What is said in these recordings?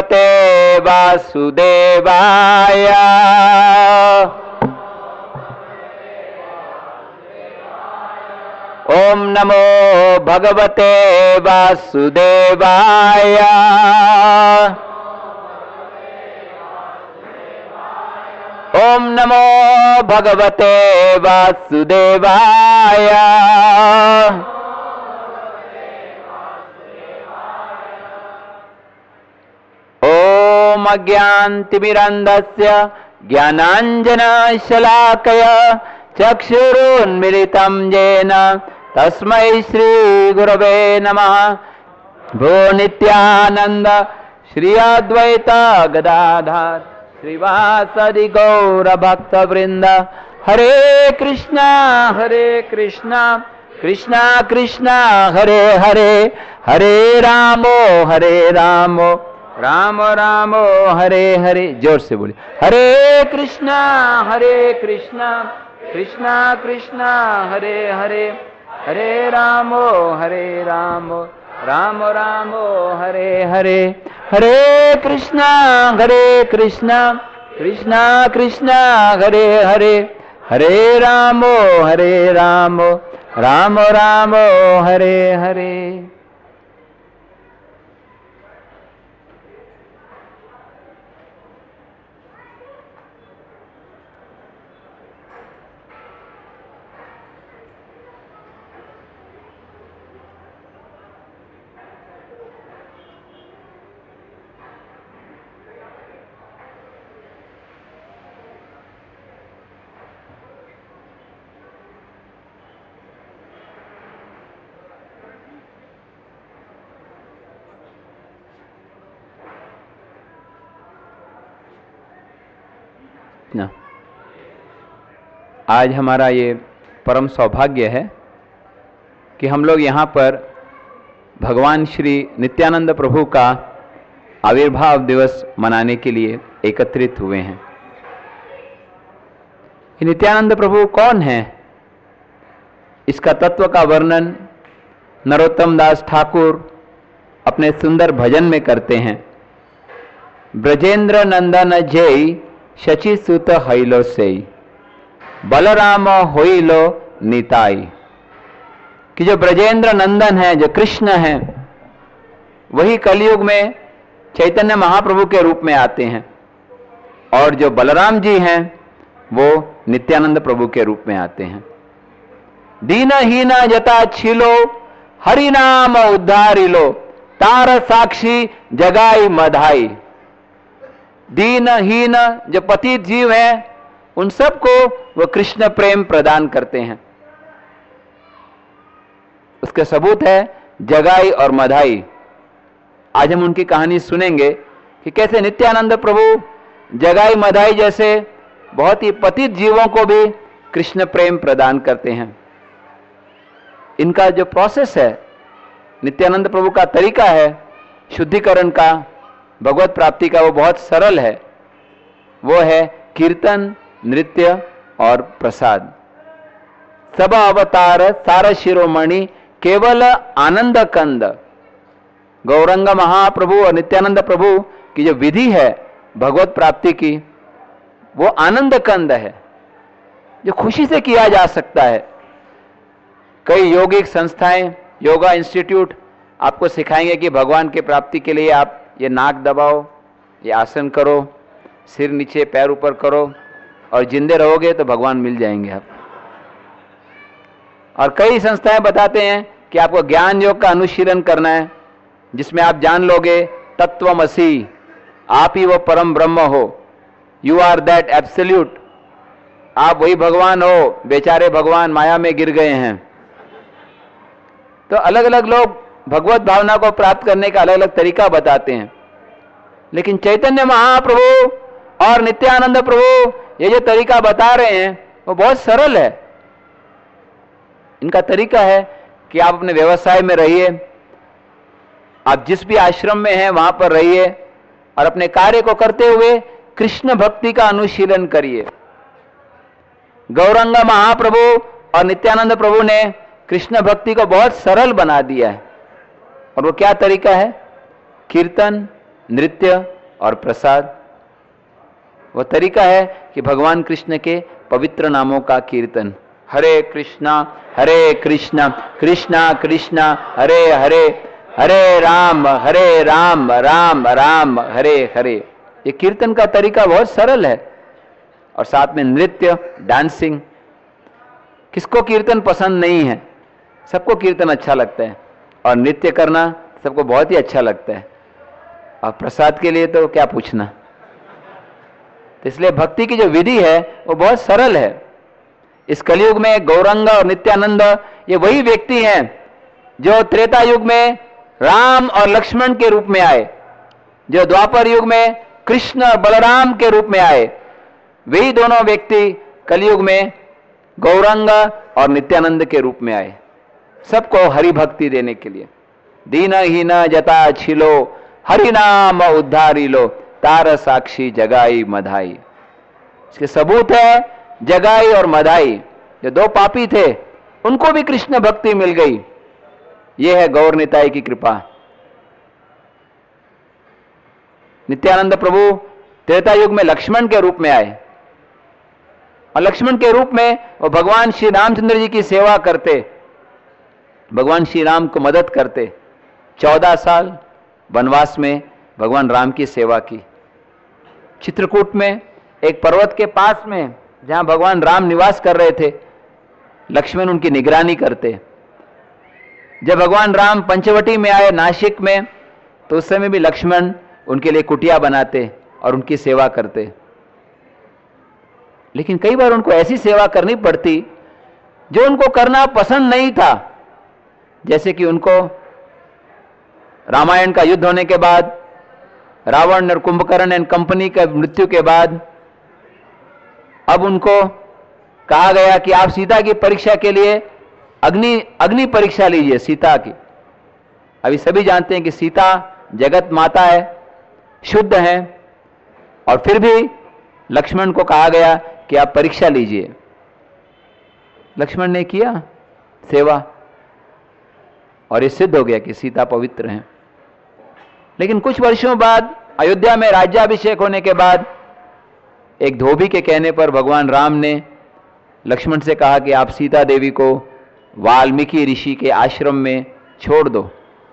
भगवते वासुदेवाय। ओम नमो भगवते वासुदेवाय। ओम नमो भगवते वासुदेवाय। ओम अज्ञानतिमिरन्धस्य ज्ञानाञ्जनशलाकया चक्षुरुन्मिलितं येन तस्मै श्रीगुरवे नमः। भो नित्यानंद श्री अद्वैत गदाधर श्रीवासदि गौर भक्त वृंद। हरे कृष्णा कृष्णा कृष्णा हरे हरे, हरे रामो राम राम हरे हरे। जोर से बोलिए, हरे कृष्णा कृष्णा कृष्णा हरे हरे, हरे राम राम राम हरे हरे। हरे कृष्णा कृष्णा कृष्णा हरे हरे, हरे राम राम राम हरे हरे। आज हमारा ये परम सौभाग्य है कि हम लोग यहाँ पर भगवान श्री नित्यानंद प्रभु का आविर्भाव दिवस मनाने के लिए एकत्रित हुए हैं। नित्यानंद प्रभु कौन है, इसका तत्व का वर्णन नरोत्तम दास ठाकुर अपने सुंदर भजन में करते हैं। ब्रजेंद्र नंदन जय शचि सुत हैलो से बलराम होइलो निताई। कि जो ब्रजेंद्र नंदन है, जो कृष्ण है, वही कलयुग में चैतन्य महाप्रभु के रूप में आते हैं, और जो बलराम जी हैं वो नित्यानंद प्रभु के रूप में आते हैं। दीनहीन जता छिलो हरि नाम उद्धारिलो तार साक्षी जगाई मधाई। दीनहीन जो पतित जीव हैं उन सबको वो कृष्ण प्रेम प्रदान करते हैं। उसके सबूत है जगाई और मधाई। आज हम उनकी कहानी सुनेंगे कि कैसे नित्यानंद प्रभु जगाई मधाई जैसे बहुत ही पतित जीवों को भी कृष्ण प्रेम प्रदान करते हैं। इनका जो प्रोसेस है, नित्यानंद प्रभु का तरीका है शुद्धिकरण का, भगवत प्राप्ति का, वो बहुत सरल है। वो है कीर्तन, नृत्य और प्रसाद। सब अवतार सार शिरोमणि केवल आनंद कंद। गौरंग महाप्रभु और नित्यानंद प्रभु की जो विधि है भगवत प्राप्ति की, वो आनंद कंद है, जो खुशी से किया जा सकता है। कई यौगिक संस्थाएं, योगा इंस्टीट्यूट आपको सिखाएंगे कि भगवान की प्राप्ति के लिए आप ये नाक दबाओ, ये आसन करो, सिर नीचे पैर ऊपर करो, और जिंदे रहोगे तो भगवान मिल जाएंगे आप। और कई संस्थाएं बताते हैं कि आपको ज्ञान योग का अनुशीलन करना है, जिसमें आप जान लोगे तत्वमसि, आप ही वो परम ब्रह्म हो, यू आर दैट एब्सोल्यूट, आप वही भगवान हो, बेचारे भगवान माया में गिर गए हैं। तो अलग अलग लोग भगवत भावना को प्राप्त करने का अलग अलग तरीका बताते हैं, लेकिन चैतन्य महाप्रभु और नित्यानंद प्रभु ये जो तरीका बता रहे हैं वो बहुत सरल है। इनका तरीका है कि आप अपने व्यवसाय में रहिए, आप जिस भी आश्रम में हैं वहां पर रहिए, और अपने कार्य को करते हुए कृष्ण भक्ति का अनुशीलन करिए। गौरंग महाप्रभु और नित्यानंद प्रभु ने कृष्ण भक्ति को बहुत सरल बना दिया है, और वो क्या तरीका है? कीर्तन, नृत्य और प्रसाद। वो तरीका है कि भगवान कृष्ण के पवित्र नामों का कीर्तन, हरे कृष्णा कृष्णा कृष्णा हरे हरे, हरे राम राम राम हरे हरे। ये कीर्तन का तरीका बहुत सरल है। और साथ में नृत्य, डांसिंग। किसको कीर्तन पसंद नहीं है? सबको कीर्तन अच्छा लगता है और नृत्य करना सबको बहुत ही अच्छा लगता है। और प्रसाद के लिए तो क्या पूछना। तो इसलिए भक्ति की जो विधि है वो बहुत सरल है। इस कलयुग में गौरंग और नित्यानंद ये वही व्यक्ति हैं जो त्रेता युग में राम और लक्ष्मण के रूप में आए, जो द्वापर युग में कृष्ण और बलराम के रूप में आए। वही दोनों व्यक्ति कलयुग में गौरंग और नित्यानंद के रूप में आए, सबको हरि भक्ति देने के लिए। दीनहीन जता छिलो हरि नाम उद्धारी लो, तार साक्षी जगाई मधाई। इसके सबूत है जगाई और मधाई। जो दो पापी थे उनको भी कृष्ण भक्ति मिल गई। यह है गौर निताई की कृपा। नित्यानंद प्रभु त्रेता युग में लक्ष्मण के रूप में आए और लक्ष्मण के रूप में वो भगवान श्री रामचंद्र जी की सेवा करते, भगवान श्री राम को मदद करते। 14 साल वनवास में भगवान राम की सेवा की। चित्रकूट में एक पर्वत के पास में जहां भगवान राम निवास कर रहे थे, लक्ष्मण उनकी निगरानी करते। जब भगवान राम पंचवटी में आए नासिक में, तो उस समय भी लक्ष्मण उनके लिए कुटिया बनाते और उनकी सेवा करते। लेकिन कई बार उनको ऐसी सेवा करनी पड़ती जो उनको करना पसंद नहीं था। जैसे कि उनको रामायण का युद्ध होने के बाद, रावण और कुंभकर्ण एंड कंपनी का मृत्यु के बाद, अब उनको कहा गया कि आप सीता की परीक्षा के लिए अग्नि परीक्षा लीजिए सीता की। अभी सभी जानते हैं कि सीता जगत माता है, शुद्ध है, और फिर भी लक्ष्मण को कहा गया कि आप परीक्षा लीजिए। लक्ष्मण ने किया सेवा और ये सिद्ध हो गया कि सीता पवित्र हैं। लेकिन कुछ वर्षों बाद अयोध्या में राज्याभिषेक होने के बाद एक धोबी के कहने पर भगवान राम ने लक्ष्मण से कहा कि आप सीता देवी को वाल्मीकि ऋषि के आश्रम में छोड़ दो।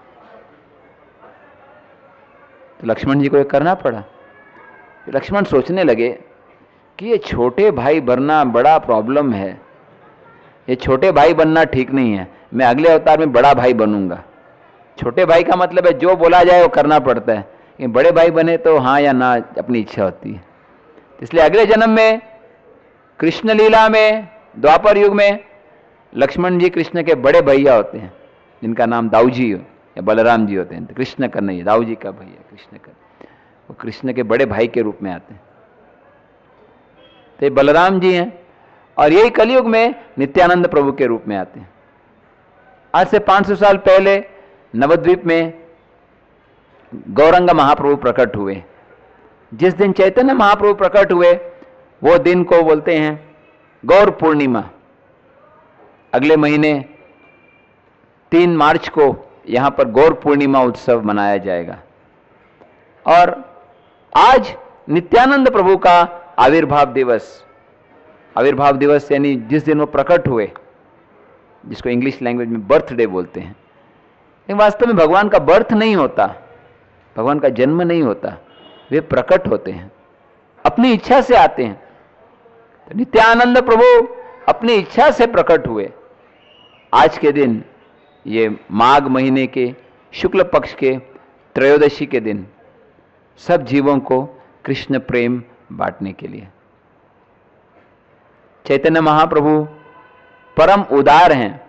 तो लक्ष्मण जी को ये करना पड़ा। लक्ष्मण सोचने लगे कि ये छोटे भाई बनना बड़ा प्रॉब्लम है, ये छोटे भाई बनना ठीक नहीं है, मैं अगले अवतार में बड़ा भाई बनूंगा। छोटे भाई का मतलब है जो बोला जाए वो करना पड़ता है, कि बड़े भाई बने तो हाँ या ना अपनी इच्छा होती है। इसलिए अगले जन्म में कृष्ण लीला में द्वापर युग में लक्ष्मण जी कृष्ण के बड़े भैया होते हैं, जिनका नाम दाऊजी या बलराम जी होते हैं। तो कृष्ण का नहीं, दाऊजी का भैया कृष्ण का, वो कृष्ण के बड़े भाई के रूप में आते हैं। तो ये बलराम जी हैं और यही कलयुग में नित्यानंद प्रभु के रूप में आते हैं। आज से 500 साल पहले नवद्वीप में गौरंग महाप्रभु प्रकट हुए। जिस दिन चैतन्य महाप्रभु प्रकट हुए वो दिन को बोलते हैं गौर पूर्णिमा। अगले महीने 3 मार्च को यहां पर गौर पूर्णिमा उत्सव मनाया जाएगा। और आज नित्यानंद प्रभु का आविर्भाव दिवस यानी जिस दिन वो प्रकट हुए, जिसको इंग्लिश लैंग्वेज में बर्थडे बोलते हैं। लेकिन वास्तव में भगवान का बर्थ नहीं होता, भगवान का जन्म नहीं होता, वे प्रकट होते हैं, अपनी इच्छा से आते हैं। तो नित्यानंद प्रभु अपनी इच्छा से प्रकट हुए। आज के दिन, ये माघ महीने के शुक्ल पक्ष के त्रयोदशी के दिन, सब जीवों को कृष्ण प्रेम बांटने के लिए। चैतन्य महाप्रभु परम उदार हैं,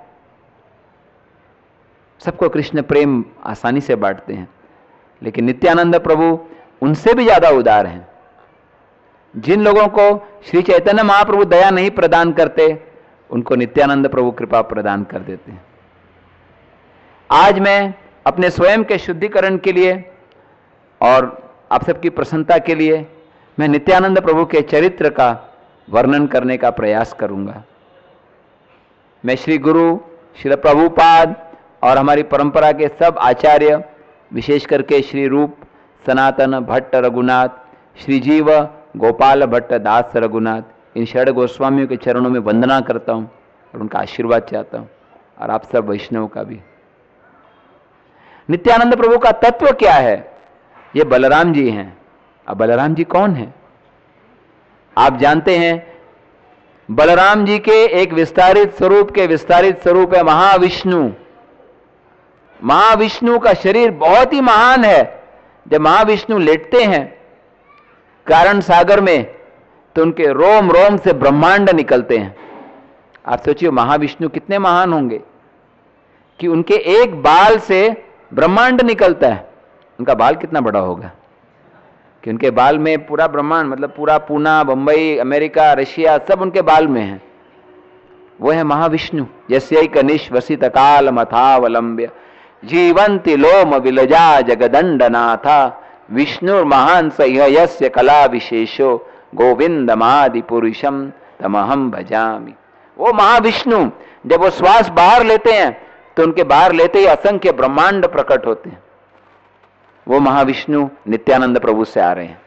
सबको कृष्ण प्रेम आसानी से बांटते हैं। लेकिन नित्यानंद प्रभु उनसे भी ज्यादा उदार हैं। जिन लोगों को श्री चैतन्य महाप्रभु दया नहीं प्रदान करते, उनको नित्यानंद प्रभु कृपा प्रदान कर देते हैं। आज मैं अपने स्वयं के शुद्धिकरण के लिए और आप सबकी प्रसन्नता के लिए मैं नित्यानंद प्रभु के चरित्र का वर्णन करने का प्रयास करूंगा। मैं श्री गुरु श्री प्रभुपाद और हमारी परंपरा के सब आचार्य, विशेष करके श्री रूप सनातन भट्ट रघुनाथ, श्रीजीव गोपाल भट्ट दास रघुनाथ, इन षड गोस्वामियों के चरणों में वंदना करता हूं और उनका आशीर्वाद चाहता हूं, और आप सब वैष्णव का भी। नित्यानंद प्रभु का तत्व क्या है? ये बलराम जी हैं। अब बलराम जी कौन है? आप जानते हैं, बलराम जी के एक विस्तारित स्वरूप है महाविष्णु। महाविष्णु का शरीर बहुत ही महान है। जब महाविष्णु लेटते हैं कारण सागर में, तो उनके रोम रोम से ब्रह्मांड निकलते हैं। आप सोचिए महाविष्णु कितने महान होंगे कि उनके एक बाल से ब्रह्मांड निकलता है। उनका बाल कितना बड़ा होगा कि उनके बाल में पूरा ब्रह्मांड, मतलब पूरा पूना, बंबई, अमेरिका, रशिया सब उनके बाल में है। वो है महाविष्णु। यस्यैक निश्वसित काल मथावलंब्य जीवंति लोम विलजा जगदंडनाथा विष्णुर्महान सह्य यस्य कला विशेषो गोविंदमादि पुरुषम तमहम भजामि। वो महाविष्णु जब वो श्वास बाहर लेते हैं तो उनके बाहर लेते ही असंख्य ब्रह्मांड प्रकट होते हैं। वो महाविष्णु नित्यानंद प्रभु से आ रहे हैं।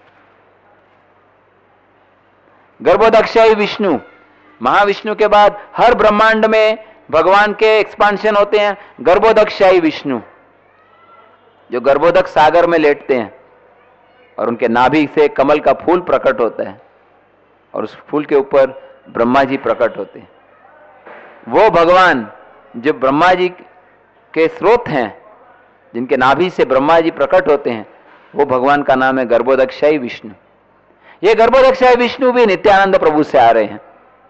गर्भोदक्षायी विष्णु, महाविष्णु के बाद हर ब्रह्मांड में भगवान के एक्सपांशन होते हैं। गर्भोदक्षायी विष्णु जो गर्भोदक सागर में लेटते हैं और उनके नाभि से कमल का फूल प्रकट होता है और उस फूल के ऊपर ब्रह्मा जी प्रकट होते हैं। वो भगवान जो ब्रह्मा जी के स्रोत हैं, जिनके नाभि से ब्रह्मा जी प्रकट होते हैं, वो भगवान का नाम है गर्भोदक्षायी विष्णु। ये गर्भोदक्षायी विष्णु भी नित्यानंद प्रभु से आ रहे हैं।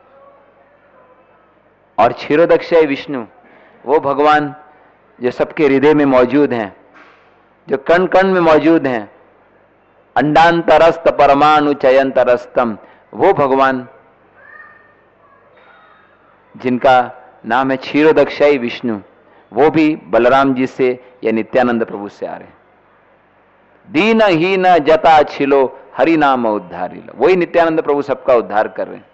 और क्षीरोदक्षायी विष्णु वो भगवान जो सबके हृदय में मौजूद हैं, जो कण कण में मौजूद हैं। अंडांतरस्त परमाणु चयंतरस्तम, वो भगवान जिनका नाम है क्षीरोदक्षायी विष्णु, वो भी बलराम जी से या नित्यानंद प्रभु से आ रहे हैं। दीन हीन जता छिलो हरि नाम उद्धारी लो, वही नित्यानंद प्रभु सबका उद्धार कर रहे हैं।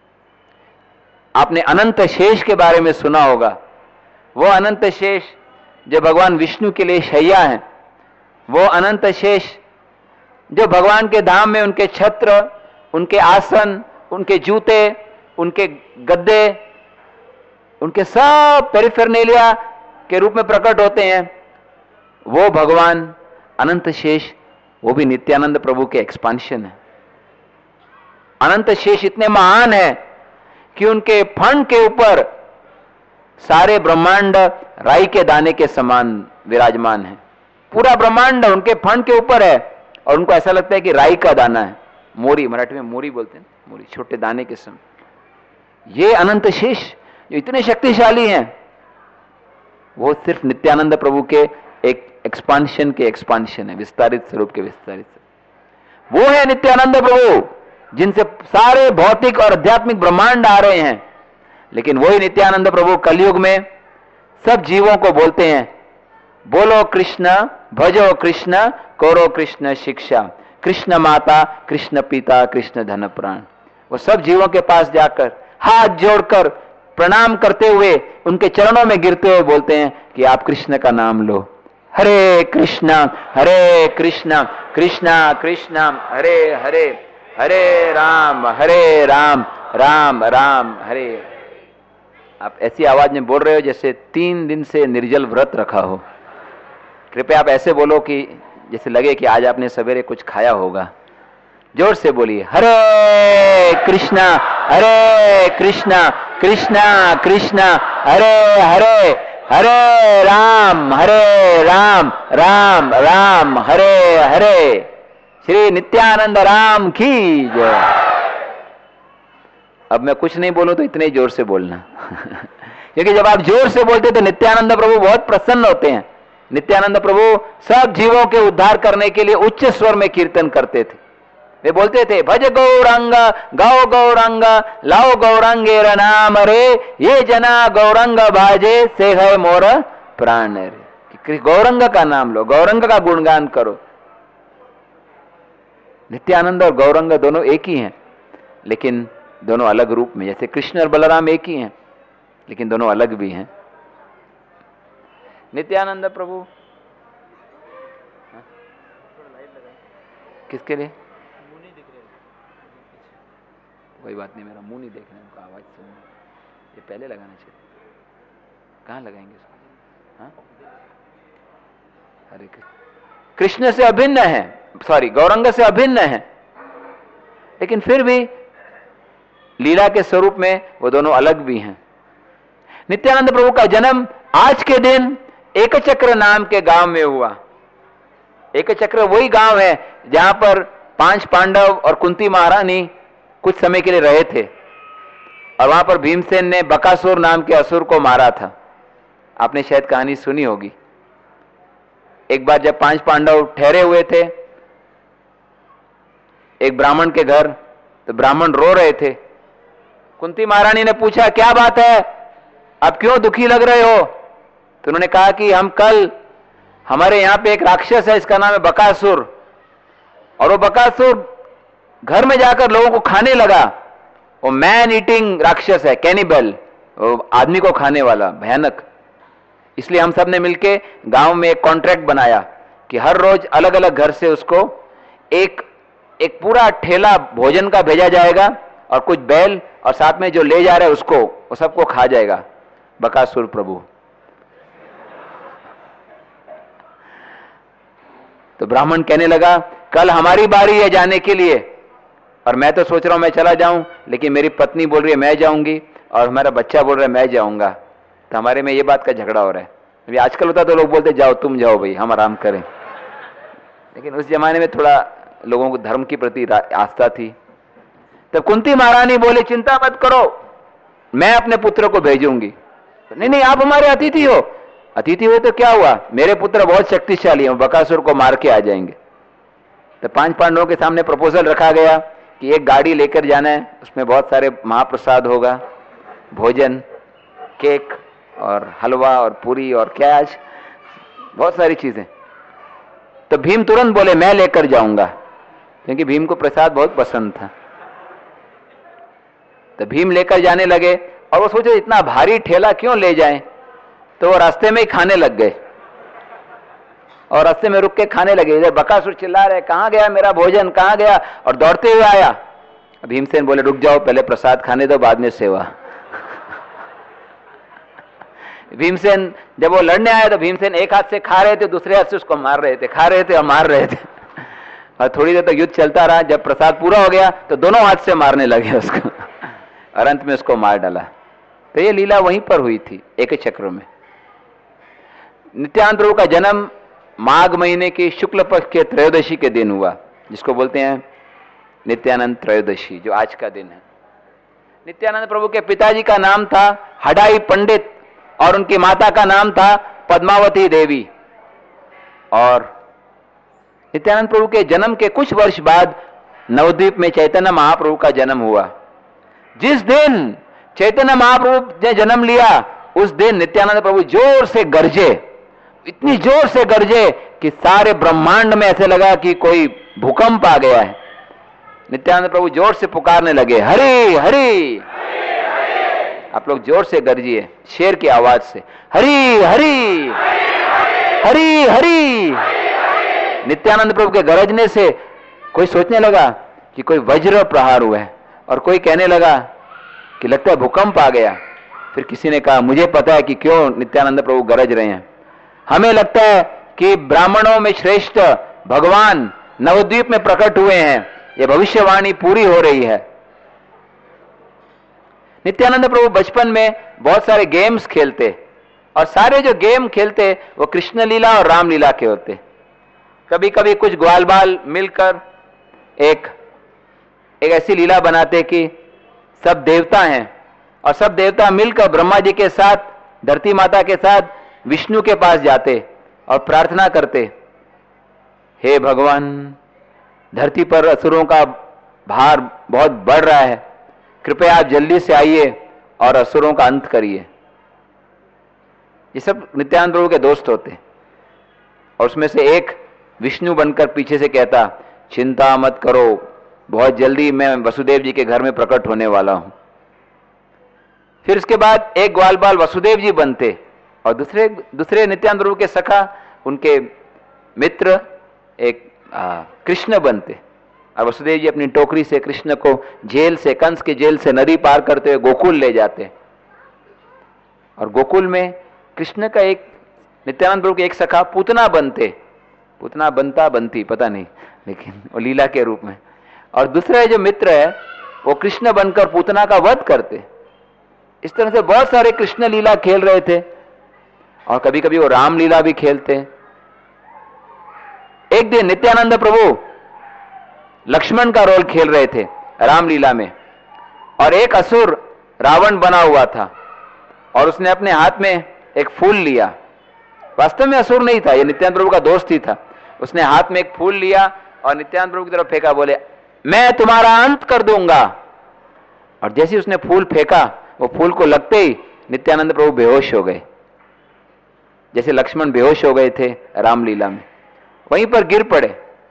आपने अनंत शेष के बारे में सुना होगा। वो अनंत शेष जो भगवान विष्णु के लिए शैया है, वो अनंत शेष जो भगवान के धाम में उनके छत्र, उनके आसन, उनके जूते, उनके गद्दे, उनके सब पेरिफेरनेलिया के रूप में प्रकट होते हैं। वो भगवान अनंत शेष, वो भी नित्यानंद प्रभु के एक्सपांशन है। अनंत शेष इतने महान है कि उनके फण के ऊपर सारे ब्रह्मांड राई के दाने के समान विराजमान है। पूरा ब्रह्मांड उनके फण के ऊपर है और उनको ऐसा लगता है कि राई का दाना है। मोरी, मराठी में मोरी बोलते हैं, मोरी, छोटे दाने के समान। ये अनंत शेष जो इतने शक्तिशाली हैं, वो सिर्फ नित्यानंद प्रभु के एक एक्सपांशन के एक्सपांशन है, विस्तारित स्वरूप के विस्तारित। वो है नित्यानंद प्रभु जिनसे सारे भौतिक और आध्यात्मिक ब्रह्मांड आ रहे हैं। लेकिन वही नित्यानंद प्रभु कलयुग में सब जीवों को बोलते हैं, बोलो कृष्ण, भजो कृष्ण, करो कृष्ण शिक्षा, कृष्ण माता, कृष्ण पिता, कृष्ण धन प्राण। वो सब जीवों के पास जाकर हाथ जोड़कर प्रणाम करते हुए उनके चरणों में गिरते हुए बोलते हैं कि आप कृष्ण का नाम लो। हरे कृष्णा कृष्णा कृष्णा हरे हरे, हरे राम राम राम हरे। आप ऐसी आवाज में बोल रहे हो जैसे 3 दिन से निर्जल व्रत रखा हो। कृपया आप ऐसे बोलो कि जैसे लगे कि आज आपने सवेरे कुछ खाया होगा। जोर से बोलिए, हरे कृष्णा कृष्णा कृष्णा हरे हरे, हरे राम राम राम हरे हरे। श्री नित्यानंद राम की जय। अब मैं कुछ नहीं बोलूं तो इतने जोर से बोलना क्योंकि जब आप जोर से बोलते तो नित्यानंद प्रभु बहुत प्रसन्न होते हैं। नित्यानंद प्रभु सब जीवों के उद्धार करने के लिए उच्च स्वर में कीर्तन करते थे। वे बोलते थे, भज गौरंग गौ गौरंग लाओ गौरंगेर नाम रे, ये जना गौरंग भाजे से है मोर प्राण रे। गौरंग का नाम लो, गौरंग का गुणगान करो। नित्यानंद और गौरंग दोनों एक ही हैं, लेकिन दोनों अलग रूप में। जैसे कृष्ण और बलराम एक ही हैं, लेकिन दोनों अलग भी हैं। नित्यानंद प्रभु किसके लिए? कोई बात नहीं, मेरा मुंह नहीं देखना, उनको आवाज सुनना। ये पहले लगाना चाहिए। कहाँ लगाएंगे इसको? हाँ, हरे कृष्ण से अभिन्न है, सॉरी गौरंग से अभिन्न है, लेकिन फिर भी लीला के स्वरूप में वो दोनों अलग भी हैं। नित्यानंद प्रभु का जन्म आज के दिन एकचक्र नाम के गांव में हुआ। एकचक्र वही गांव है जहां पर 5 पांडव और कुंती महारानी कुछ समय के लिए रहे थे, और वहां पर भीमसेन ने बकासुर नाम के असुर को मारा था। आपने शायद कहानी सुनी होगी। एक बार जब 5 पांडव ठहरे हुए थे एक ब्राह्मण के घर, तो ब्राह्मण रो रहे थे। कुंती महारानी ने पूछा, क्या बात है, आप क्यों दुखी लग रहे हो? तो उन्होंने कहा कि हम कल, हमारे यहां पे एक राक्षस है, इसका नाम है बकासुर, और वो बकासुर घर में जाकर लोगों को खाने लगा। वो मैन ईटिंग राक्षस है, कैनिबल, वो आदमी को खाने वाला, भयानक। इसलिए हम सब ने मिलके गांव में एक कॉन्ट्रैक्ट बनाया कि हर रोज अलग अलग घर से उसको एक पूरा ठेला भोजन का भेजा जाएगा, और कुछ बैल, और साथ में जो ले जा रहा है उसको, वो सबको खा जाएगा बकासुर प्रभु। तो ब्राह्मण कहने लगा, कल हमारी बारी है जाने के लिए, और मैं तो सोच रहा हूं मैं चला जाऊं, लेकिन मेरी पत्नी बोल रही है मैं जाऊंगी, और हमारा बच्चा बोल रहा है मैं जाऊंगा। तो हमारे में ये बात का झगड़ा हो रहा है। अभी आजकल होता तो लोग बोलते जाओ, तुम जाओ भाई, हम आराम करें। लेकिन उस जमाने में थोड़ा लोगों को धर्म के प्रति आस्था थी। तब कुंती महारानी बोले, चिंता मत करो, मैं अपने पुत्र को भेजूंगी। नहीं नहीं, आप हमारे अतिथि हो। अतिथि हुए तो क्या हुआ, मेरे पुत्र बहुत शक्तिशाली हैं, बकासुर को मार के आ जाएंगे। तो 5 पांडवों के सामने प्रपोजल रखा गया कि एक गाड़ी लेकर जाना है, उसमें बहुत सारे महाप्रसाद होगा, भोजन, केक और हलवा और पूरी और क्या, आज बहुत सारी चीजें। तो भीम तुरंत बोले, मैं लेकर जाऊंगा, क्योंकि भीम को प्रसाद बहुत पसंद था। तो भीम लेकर जाने लगे, और वो सोचे इतना भारी ठेला क्यों ले जाएं, तो वो रास्ते में ही खाने लग गए, और रास्ते में रुक के खाने लगे। इधर बकासुर चिल्ला रहे, कहां गया मेरा भोजन, कहां गया, और दौड़ते हुए आया। भीमसेन बोले, रुक जाओ, पहले प्रसाद खाने दो, बाद में सेवा। भीमसेन जब वो लड़ने आए तो भीमसेन एक हाथ से खा रहे थे, दूसरे हाथ से उसको मार रहे थे, खा रहे थे और मार रहे थे, और थोड़ी देर तक युद्ध चलता रहा। जब प्रसाद पूरा हो गया तो दोनों हाथ से मारने लगे उसको, और अंत में उसको मार डाला। तो ये लीला वहीं पर हुई थी, एक चक्र में। नित्यानंद प्रभु का जन्म माघ महीने की शुक्ल पक्ष के त्रयोदशी के दिन हुआ, जिसको बोलते हैं नित्यानंद त्रयोदशी, जो आज का दिन है। नित्यानंद प्रभु के पिताजी का नाम था हडाई पंडित, और उनकी माता का नाम था पद्मावती देवी। और नित्यानंद प्रभु के जन्म के कुछ वर्ष बाद नवद्वीप में चैतन्य महाप्रभु का जन्म हुआ। जिस दिन चैतन्य महाप्रभु ने जन्म लिया, उस दिन नित्यानंद प्रभु जोर से गरजे, इतनी जोर से गरजे कि सारे ब्रह्मांड में ऐसे लगा कि कोई भूकंप आ गया है। नित्यानंद प्रभु जोर से पुकारने लगे, हरि हरि। आप लोग जोर से गरजिए, शेर की आवाज से, हरि हरि हरि हरि। नित्यानंद प्रभु के गरजने से कोई सोचने लगा कि कोई वज्र प्रहार हुआ है, और कोई कहने लगा कि लगता है भूकंप आ गया। फिर किसी ने कहा, मुझे पता है कि क्यों नित्यानंद प्रभु गरज रहे हैं, हमें लगता है कि ब्राह्मणों में श्रेष्ठ भगवान नवद्वीप में प्रकट हुए हैं, यह भविष्यवाणी पूरी हो रही है। नित्यानंद प्रभु बचपन में बहुत सारे गेम्स खेलते, और सारे जो गेम खेलते वो कृष्ण लीला और राम लीला के होते। कभी कभी कुछ ग्वाल बाल मिलकर एक ऐसी लीला बनाते कि सब देवता हैं, और सब देवता मिलकर ब्रह्मा जी के साथ, धरती माता के साथ विष्णु के पास जाते और प्रार्थना करते, हे भगवान, धरती पर असुरों का भार बहुत बढ़ रहा है, कृपया आप जल्दी से आइए और असुरों का अंत करिए। ये सब नित्यानंद प्रभु के दोस्त होते, और उसमें से एक विष्णु बनकर पीछे से कहता, चिंता मत करो, बहुत जल्दी मैं वसुदेव जी के घर में प्रकट होने वाला हूं। फिर इसके बाद एक ग्वाल बाल वसुदेव जी बनते, और दूसरे नित्यानंद प्रभु के सखा, उनके मित्र एक कृष्ण बनते। और वसुदेव जी अपनी टोकरी से कृष्ण को जेल से, कंस की जेल से नदी पार करते हुए गोकुल ले जाते। और गोकुल में कृष्ण का एक, नित्यानंद प्रभु के एक सखा पूतना बनते, पूतना बनता बनती पता नहीं, लेकिन वो लीला के रूप में। और दूसरा जो मित्र है वो कृष्ण बनकर पूतना का वध करते। इस तरह से बहुत सारे कृष्ण लीला खेल रहे थे, और कभी कभी वो राम लीला भी खेलते। एक दिन नित्यानंद प्रभु लक्ष्मण का रोल खेल रहे थे रामलीला में, और एक असुर रावण बना हुआ था, और उसने अपने हाथ में एक फूल लिया। वास्तव में असुर नहीं था, ये नित्यानंद प्रभु का दोस्त ही था। उसने हाथ में एक फूल लिया और नित्यानंद प्रभु की तरफ फेंका, बोले मैं तुम्हारा अंत कर दूंगा। और जैसे उसने फूल फेंका, वो फूल को लगते ही नित्यानंद प्रभु बेहोश हो गए, जैसे लक्ष्मण बेहोश हो गए थे रामलीला में, वहीं पर गिर पड़े।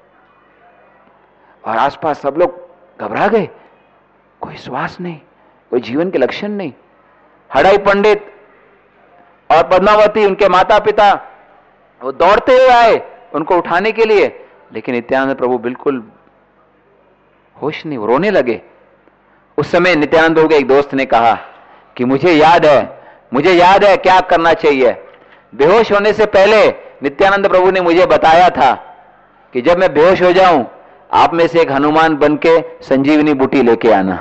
और आसपास सब लोग घबरा गए, कोई श्वास नहीं, कोई जीवन के लक्षण नहीं। हड़ाई पंडित और पद्मावती उनके माता पिता वो दौड़ते हुए आए उनको उठाने के लिए, लेकिन नित्यानंद प्रभु बिल्कुल होश नहीं, रोने लगे। उस समय नित्यानंद प्रभु के एक दोस्त ने कहा कि मुझे याद है क्या करना चाहिए। बेहोश होने से पहले नित्यानंद प्रभु ने मुझे बताया था कि जब मैं बेहोश हो जाऊं, आप में से एक हनुमान बनके संजीवनी बूटी लेके आना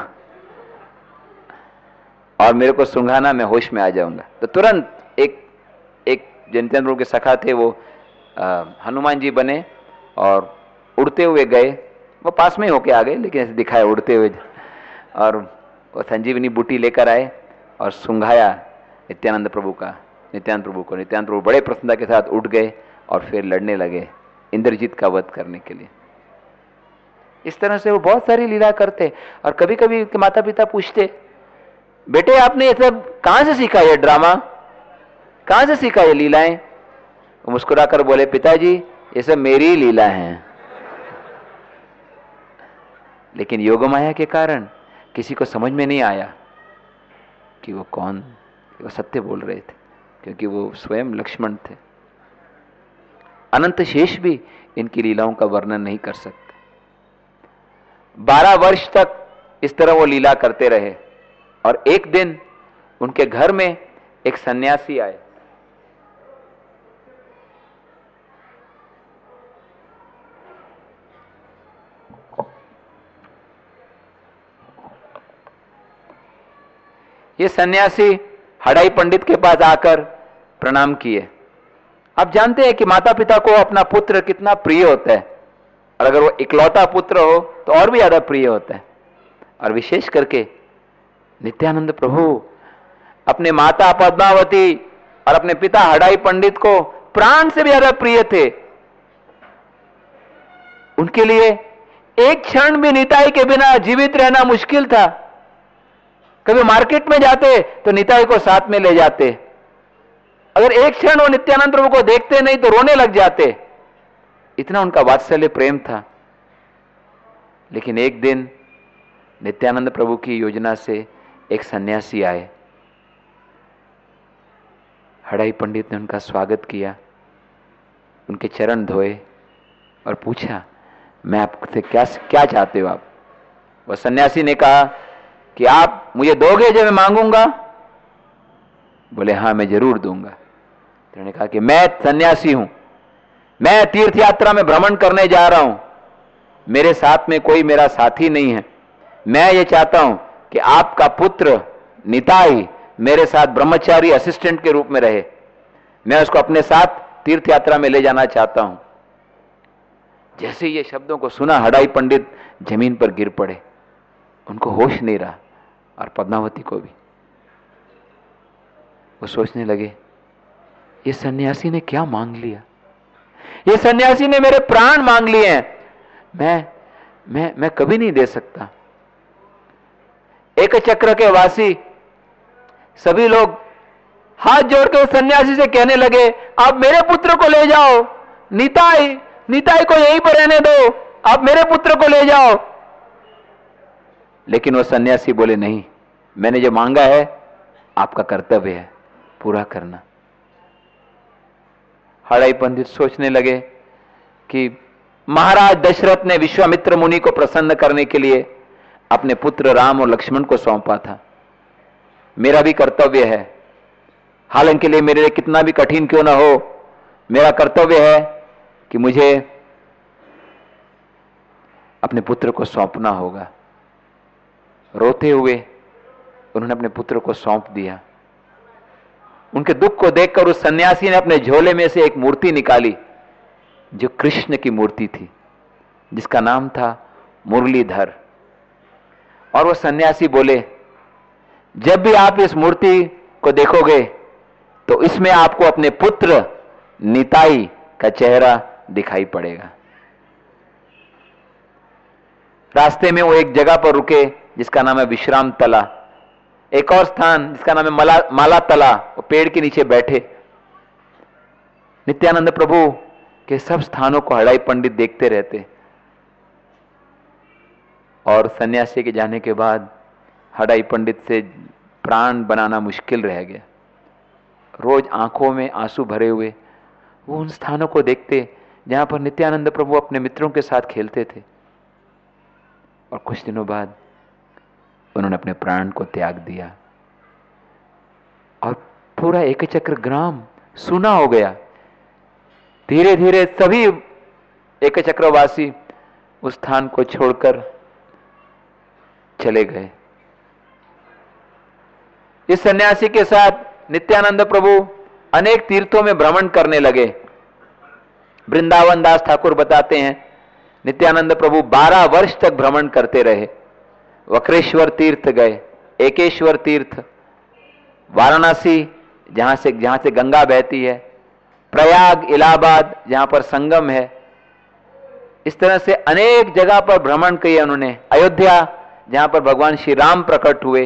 और मेरे को सुंघाना, मैं होश में आ जाऊंगा। तो तुरंत एक नित्यानंद प्रभु के सखा थे, वो हनुमान जी बने और उड़ते हुए गए। वो पास में ही होके आ गए, लेकिन ऐसे दिखाया उड़ते हुए, और वो संजीवनी बूटी लेकर आए और सुंघाया नित्यानंद प्रभु को। नित्यानंद प्रभु बड़े प्रसन्नता के साथ उठ गए और फिर लड़ने लगे इंद्रजीत का वध करने के लिए। इस तरह से वो बहुत सारी लीला करते। और कभी कभी माता पिता पूछते, बेटे आपने ये सब कहां से सीखा, ये ड्रामा कहां से सीखा, ये लीलाएं? वो मुस्कुराकर बोले, पिताजी ये सब मेरी ही लीला हैं, लेकिन योगमाया के कारण किसी को समझ में नहीं आया कि वो कौन, वो सत्य बोल रहे थे, क्योंकि वो स्वयं लक्ष्मण थे। अनंत शेष भी इनकी लीलाओं का वर्णन नहीं कर सकते। 12 वर्ष तक इस तरह वो लीला करते रहे, और एक दिन उनके घर में एक सन्यासी आए। ये सन्यासी हड़ाई पंडित के पास आकर प्रणाम किए। आप जानते हैं कि माता पिता को अपना पुत्र कितना प्रिय होता है, और अगर वो इकलौता पुत्र हो तो और भी ज्यादा प्रिय होता है। और विशेष करके नित्यानंद प्रभु अपने माता पद्मावती और अपने पिता हड़ाई पंडित को प्राण से भी ज्यादा प्रिय थे। उनके लिए एक क्षण भी निताई के बिना जीवित रहना मुश्किल था। कभी मार्केट में जाते तो निताई को साथ में ले जाते, अगर एक क्षण वो नित्यानंद प्रभु को देखते नहीं तो रोने लग जाते, इतना उनका वात्सल्य प्रेम था। लेकिन एक दिन नित्यानंद प्रभु की योजना से एक सन्यासी आए। हड़ाई पंडित ने उनका स्वागत किया, उनके चरण धोए और पूछा, मैं आपसे क्या चाहते हो आप? वह सन्यासी ने कहा कि आप मुझे दोगे जो मैं मांगूंगा? बोले हाँ, मैं जरूर दूंगा। तो उन्होंने कहा कि मैं सन्यासी हूं, मैं तीर्थ यात्रा में भ्रमण करने जा रहा हूं, मेरे साथ में कोई मेरा साथी नहीं है। मैं ये चाहता हूं कि आपका पुत्र निताई मेरे साथ ब्रह्मचारी असिस्टेंट के रूप में रहे, मैं उसको अपने साथ तीर्थ यात्रा में ले जाना चाहता हूं। जैसे ये शब्दों को सुना, हड़ाई पंडित जमीन पर गिर पड़े, उनको होश नहीं रहा, और पद्मावती को भी। वो सोचने लगे, ये सन्यासी ने क्या मांग लिया? ये सन्यासी ने मेरे प्राण मांग लिए हैं, मैं कभी नहीं दे सकता। एक चक्र के वासी सभी लोग हाथ जोड़ के उस सन्यासी से कहने लगे, आप मेरे पुत्र को ले जाओ, निताई को यहीं पर रहने दो, आप मेरे पुत्र को ले जाओ। लेकिन वो सन्यासी बोले, नहीं, मैंने जो मांगा है आपका कर्तव्य है पूरा करना। हड़ाई पंडित सोचने लगे कि महाराज दशरथ ने विश्वामित्र मुनि को प्रसन्न करने के लिए अपने पुत्र राम और लक्ष्मण को सौंपा था। मेरा भी कर्तव्य है, हालांकि लिए मेरे लिए कितना भी कठिन क्यों ना हो, मेरा कर्तव्य है कि मुझे अपने पुत्र को सौंपना होगा। रोते हुए उन्होंने अपने पुत्र को सौंप दिया। उनके दुख को देखकर उस सन्यासी ने अपने झोले में से एक मूर्ति निकाली जो कृष्ण की मूर्ति थी, जिसका नाम था मुरलीधर। और वो सन्यासी बोले, जब भी आप इस मूर्ति को देखोगे तो इसमें आपको अपने पुत्र निताई का चेहरा दिखाई पड़ेगा। रास्ते में वो एक जगह पर रुके जिसका नाम है विश्राम तला, एक और स्थान जिसका नाम है माला तला। वो पेड़ के नीचे बैठे। नित्यानंद प्रभु के सब स्थानों को हड़ाई पंडित देखते रहते, और सन्यासी के जाने के बाद हड़ाई पंडित से प्राण बनाना मुश्किल रह गया। रोज आंखों में आंसू भरे हुए वो उन स्थानों को देखते जहां पर नित्यानंद प्रभु अपने मित्रों के साथ खेलते थे। और कुछ दिनों बाद उन्होंने अपने प्राण को त्याग दिया और पूरा एकचक्र ग्राम सूना हो गया। धीरे धीरे सभी एकचक्रवासी उस स्थान को छोड़कर चले गए। इस सन्यासी के साथ नित्यानंद प्रभु अनेक तीर्थों में भ्रमण करने लगे। वृंदावन दास ठाकुर बताते हैं, नित्यानंद प्रभु 12 वर्ष तक भ्रमण करते रहे। वक्रेश्वर तीर्थ गए, एकेश्वर तीर्थ, वाराणसी जहां से गंगा बहती है, प्रयाग, इलाहाबाद जहां पर संगम है, इस तरह से अनेक जगह पर भ्रमण किया उन्होंने। अयोध्या जहां पर भगवान श्री राम प्रकट हुए,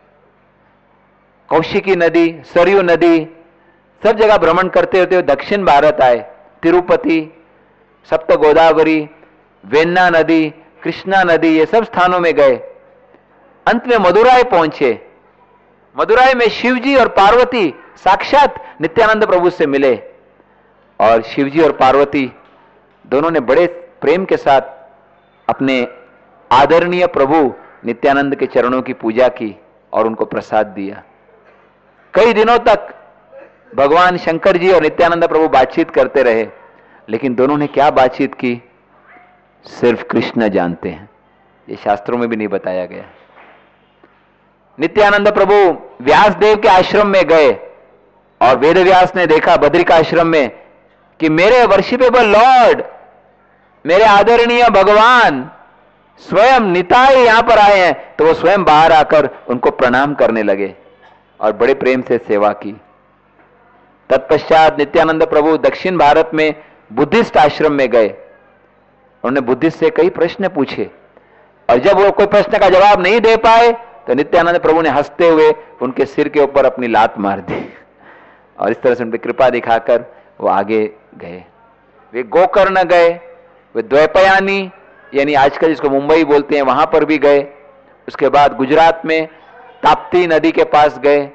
कौशिकी नदी, सरयू नदी, सब जगह भ्रमण करते होते हुए दक्षिण भारत आए। तिरुपति, सप्त गोदावरी, वेन्ना नदी, कृष्णा नदी, ये सब स्थानों में गए। अंत में मदुराई पहुंचे। मदुराई में शिवजी और पार्वती साक्षात नित्यानंद प्रभु से मिले, और शिवजी और पार्वती दोनों ने बड़े प्रेम के साथ अपने आदरणीय प्रभु नित्यानंद के चरणों की पूजा की और उनको प्रसाद दिया। कई दिनों तक भगवान शंकर जी और नित्यानंद प्रभु बातचीत करते रहे, लेकिन दोनों ने क्या बातचीत की सिर्फ कृष्ण जानते हैं, ये शास्त्रों में भी नहीं बताया गया। नित्यानंद प्रभु व्यासदेव के आश्रम में गए और वेदव्यास ने देखा बद्रिकाश्रम में कि मेरे वर्शिपेबल लॉर्ड, मेरे आदरणीय भगवान स्वयं निताई यहां पर आए हैं, तो वो स्वयं बाहर आकर उनको प्रणाम करने लगे और बड़े प्रेम से सेवा की। तत्पश्चात नित्यानंद प्रभु दक्षिण भारत में बुद्धिस्ट आश्रम में गए। उन्होंने बुद्धिस्ट से कई प्रश्न पूछे, और जब वो कोई प्रश्न का जवाब नहीं दे पाए तो नित्यानंद प्रभु ने हंसते हुए उनके सिर के ऊपर अपनी लात मार दी, और इस तरह से उन पर कृपा दिखाकर वो आगे गए। वे गोकर्ण गए, वे द्वैपयानी यानी आजकल जिसको मुंबई बोलते हैं वहां पर भी गए। उसके बाद गुजरात में ताप्ती नदी के पास गए।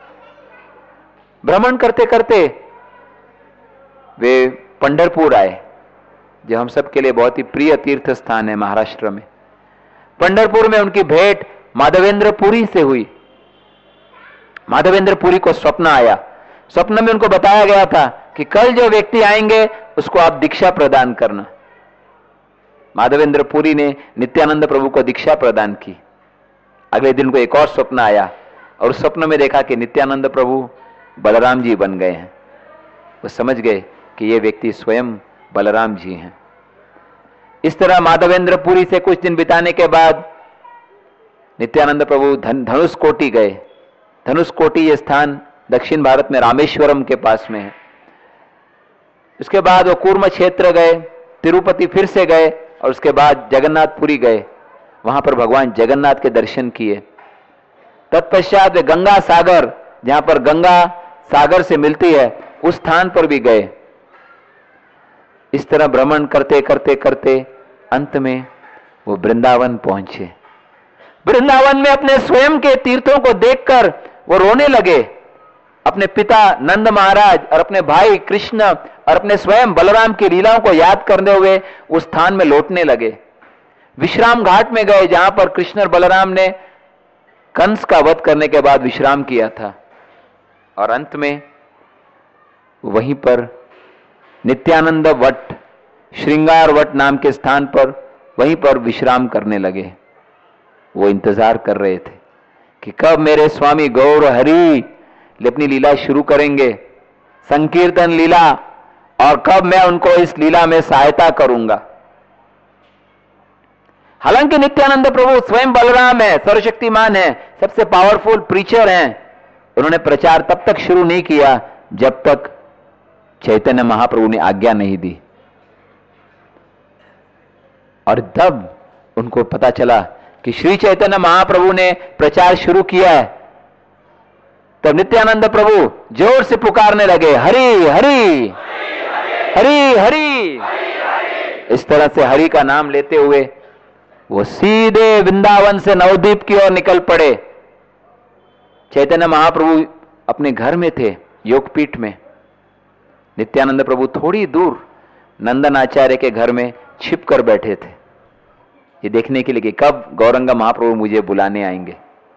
भ्रमण करते करते वे पंढरपुर आए, जो हम सबके लिए बहुत ही प्रिय तीर्थ स्थान है महाराष्ट्र में। पंढरपुर में उनकी भेंट माधवेंद्र पुरी से हुई। माधवेंद्र पुरी को स्वप्न आया। स्वप्न में उनको बताया गया था कि कल जो व्यक्ति आएंगे उसको आप दीक्षा प्रदान करना। माधवेंद्र पुरी ने नित्यानंद प्रभु को दीक्षा प्रदान की। अगले दिन को एक और स्वप्न आया, और उस स्वप्न में देखा कि नित्यानंद प्रभु बलराम जी बन गए हैं। वो समझ गए कि ये व्यक्ति स्वयं बलराम जी हैं। इस तरह माधवेंद्र पुरी से कुछ दिन बिताने के बाद नित्यानंद प्रभु धनुषकोटि गए। धनुषकोटि ये स्थान दक्षिण भारत में रामेश्वरम के पास में है। उसके बाद वो कूर्म क्षेत्र गए, तिरुपति फिर से गए, और उसके बाद जगन्नाथपुरी गए। वहां पर भगवान जगन्नाथ के दर्शन किए। तत्पश्चात वे गंगा सागर, जहां पर गंगा सागर से मिलती है, उस स्थान पर भी गए। इस तरह भ्रमण करते करते करते अंत में वो वृंदावन पहुंचे। वृंदावन में अपने स्वयं के तीर्थों को देखकर वो रोने लगे। अपने पिता नंद महाराज और अपने भाई कृष्ण और अपने स्वयं बलराम की लीलाओं को याद करते हुए उस स्थान में लौटने लगे। विश्राम घाट में गए जहां पर कृष्ण और बलराम ने कंस का वध करने के बाद विश्राम किया था, और अंत में वहीं पर नित्यानंद वट, श्रृंगार वट नाम के स्थान पर वहीं पर विश्राम करने लगे। वो इंतजार कर रहे थे कि कब मेरे स्वामी गौर हरि अपनी लीला शुरू करेंगे, संकीर्तन लीला, और कब मैं उनको इस लीला में सहायता करूंगा। हालांकि नित्यानंद प्रभु स्वयं बलराम है, सर्वशक्तिमान है, सबसे पावरफुल प्रीचर हैं, उन्होंने प्रचार तब तक शुरू नहीं किया जब तक चैतन्य महाप्रभु ने आज्ञा नहीं दी। और तब उनको पता चला कि श्री चैतन्य महाप्रभु ने प्रचार शुरू किया है, तब नित्यानंद प्रभु जोर से पुकारने लगे, हरि हरि हरि हरि। इस तरह से हरि का नाम लेते हुए वो सीधे वृंदावन से नवद्वीप की ओर निकल पड़े। चैतन्य महाप्रभु अपने घर में थे, योगपीठ में। नित्यानंद प्रभु थोड़ी दूर नंदन आचार्य के घर में छिप कर बैठे थे, ये देखने के लिए कि कब गौरंगा महाप्रभु मुझे बुलाने आएंगे।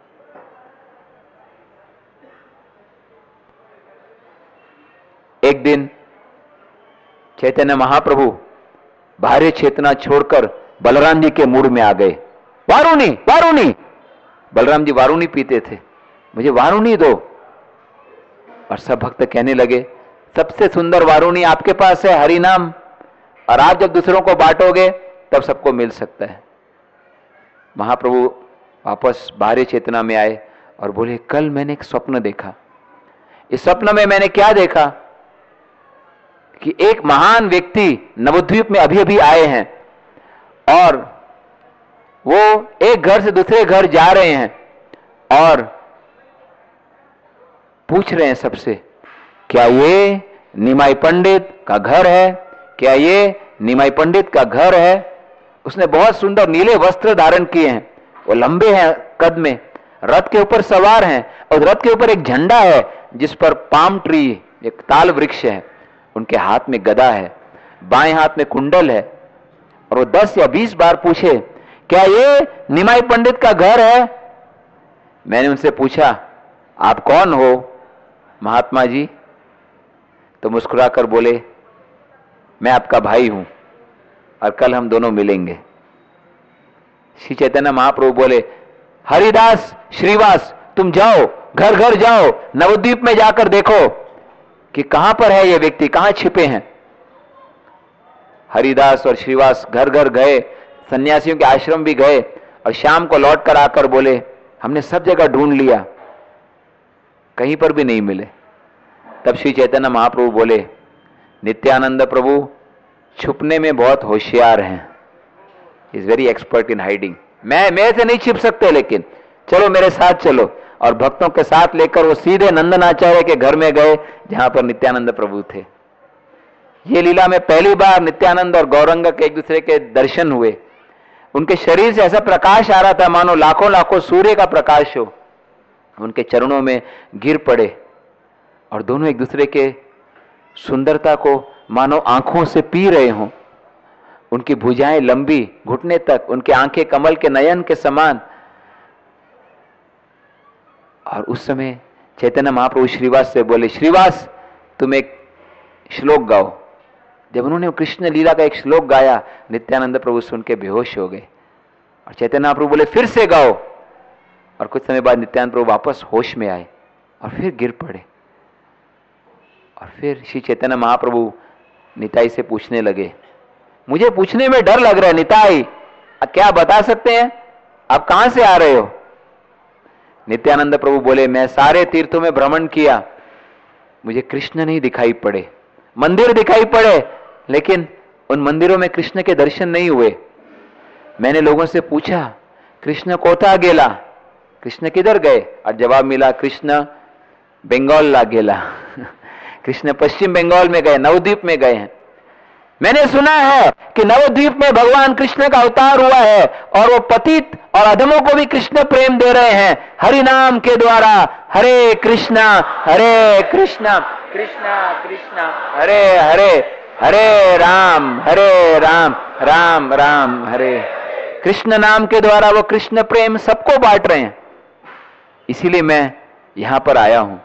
एक दिन चैतन्य महाप्रभु बाहरी चेतना छोड़कर बलराम जी के मूड में आ गए। वारुणी वारुणी, बलराम जी वारुणी पीते थे, मुझे वारुणी दो। और सब भक्त कहने लगे, सबसे सुंदर वारुणी आपके पास है, हरि नाम, और आप जब दूसरों को बांटोगे तब सबको मिल सकता है। महाप्रभु वापस बाहरी चेतना में आए और बोले, कल मैंने एक स्वप्न देखा। इस स्वप्न में मैंने क्या देखा कि एक महान व्यक्ति नवद्वीप में अभी अभी आए हैं और वो एक घर से दूसरे घर जा रहे हैं और पूछ रहे हैं सबसे, क्या ये निमाई पंडित का घर है? क्या ये निमाई पंडित का घर है? उसने बहुत सुंदर नीले वस्त्र धारण किए हैं, वो लंबे हैं कद में, रथ के ऊपर सवार हैं, और रथ के ऊपर एक झंडा है जिस पर पाम ट्री, एक ताल वृक्ष है, उनके हाथ में गदा है, बाएं हाथ में कुंडल है। और वो 10 या 20 बार पूछे, क्या ये निमाई पंडित का घर है? मैंने उनसे पूछा, आप कौन हो महात्मा जी? तो मुस्कुराकर बोले, मैं आपका भाई हूं और कल हम दोनों मिलेंगे। श्री चैतन्य महाप्रभु बोले, हरिदास श्रीवास, तुम जाओ, घर घर जाओ, नवद्वीप में जाकर देखो कि कहां पर है ये व्यक्ति, कहां छिपे हैं। हरिदास और श्रीवास घर घर गए, सन्यासियों के आश्रम भी गए, और शाम को लौट कर आकर बोले, हमने सब जगह ढूंढ लिया, कहीं पर भी नहीं मिले। तब श्री चैतन्य महाप्रभु बोले, नित्यानंद प्रभु छुपने में बहुत होशियार हैं, is very expert in hiding. मैं से नहीं छिप सकते, लेकिन चलो मेरे साथ चलो। और भक्तों के साथ लेकर वो सीधे नंदनाचार्य के घर में गए जहां पर नित्यानंद प्रभु थे। ये लीला में पहली बार नित्यानंद और गौरंग के एक दूसरे के दर्शन हुए। उनके शरीर से ऐसा प्रकाश आ रहा था मानो लाखों लाखों सूर्य का प्रकाश हो। उनके चरणों में गिर पड़े और दोनों एक दूसरे के सुंदरता को मानो आंखों से पी रहे हों। उनकी भुजाएं लंबी घुटने तक, उनकी आंखें कमल के नयन के समान। और उस समय चैतन्य महाप्रभु श्रीवास से बोले, श्रीवास तुम एक श्लोक गाओ। जब उन्होंने कृष्ण लीला का एक श्लोक गाया, नित्यानंद प्रभु सुन के बेहोश हो गए। और चैतन्य महाप्रभु बोले, फिर से गाओ। और कुछ समय बाद नित्यानंद प्रभु वापस होश में आए और फिर गिर पड़े। और फिर श्री चैतन्य महाप्रभु निताई से पूछने लगे, मुझे पूछने में डर लग रहा है निताई, क्या बता सकते हैं आप कहां से आ रहे हो? नित्यानंद प्रभु बोले, मैं सारे तीर्थों में भ्रमण किया, मुझे कृष्ण नहीं दिखाई पड़े। मंदिर दिखाई पड़े, लेकिन उन मंदिरों में कृष्ण के दर्शन नहीं हुए। मैंने लोगों से पूछा, कृष्ण कोथा गेला, कृष्ण किधर गए? और जवाब मिला, कृष्ण बंगाल ला गेला। कृष्ण पश्चिम बंगाल में गए, नवद्वीप में गए हैं। मैंने सुना है कि नवद्वीप में भगवान कृष्ण का अवतार हुआ है और वो पतित और अधमों को भी कृष्ण प्रेम दे रहे हैं हरि नाम के द्वारा। हरे कृष्णा कृष्णा कृष्णा हरे हरे, हरे राम राम राम हरे। कृष्ण नाम के द्वारा वो कृष्ण प्रेम सबको बांट रहे हैं। इसीलिए मैं यहां पर आया हूं।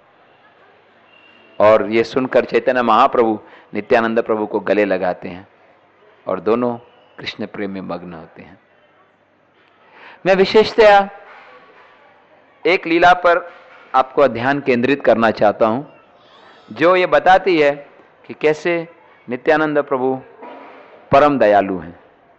और ये सुनकर चैतन्य महाप्रभु नित्यानंद प्रभु को गले लगाते हैं और दोनों कृष्ण प्रेम में मग्न होते हैं। मैं विशेषतया एक लीला पर आपको ध्यान केंद्रित करना चाहता हूं, जो ये बताती है कि कैसे नित्यानंद प्रभु परम दयालु हैं।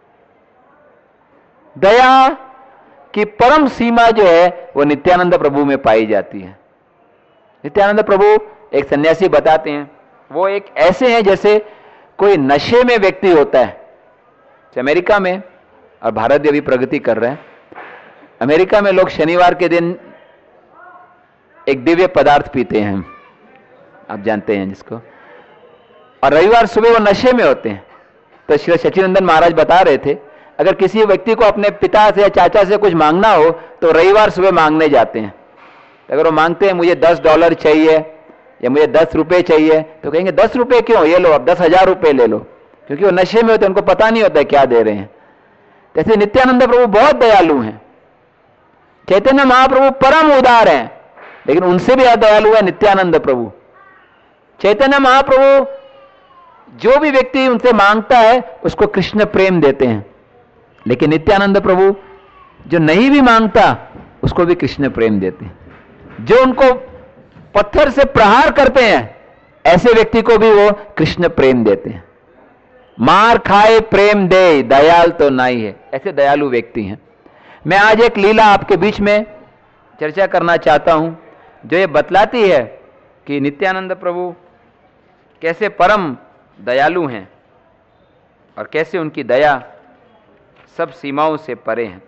दया की परम सीमा जो है वो नित्यानंद प्रभु में पाई जाती है। नित्यानंद प्रभु एक सन्यासी बताते हैं, वो एक ऐसे हैं जैसे कोई नशे में व्यक्ति होता है। अमेरिका में और भारत भी अभी प्रगति कर रहे हैं। अमेरिका में लोग शनिवार के दिन एक दिव्य पदार्थ पीते हैं, आप जानते हैं जिसको, और रविवार सुबह वो नशे में होते हैं। तो श्री सच्चिदानंद महाराज बता रहे थे, अगर किसी व्यक्ति को अपने पिता से या चाचा से कुछ मांगना हो तो रविवार सुबह मांगने जाते हैं। अगर वो मांगते हैं मुझे $10 चाहिए या मुझे 10 रुपए चाहिए, तो कहेंगे 10 रुपए क्यों, ये लो, अब 10,000 रुपए ले लो, क्योंकि वो नशे में होते हैं, उनको पता नहीं होता है क्या दे रहे हैं। जैसे नित्यानंद प्रभु बहुत दयालु हैं। चैतन्य महाप्रभु परम उदार हैं, लेकिन उनसे भी दयालु है नित्यानंद प्रभु। चैतन्य महाप्रभु जो भी व्यक्ति उनसे मांगता है उसको कृष्ण प्रेम देते हैं, लेकिन नित्यानंद प्रभु जो नहीं भी मांगता उसको भी कृष्ण प्रेम देते हैं। जो उनको पत्थर से प्रहार करते हैं ऐसे व्यक्ति को भी वो कृष्ण प्रेम देते हैं। मार खाए प्रेम दे, दयाल तो नहीं है, ऐसे दयालु व्यक्ति हैं। मैं आज एक लीला आपके बीच में चर्चा करना चाहता हूं, जो ये बतलाती है कि नित्यानंद प्रभु कैसे परम दयालु हैं और कैसे उनकी दया सब सीमाओं से परे है।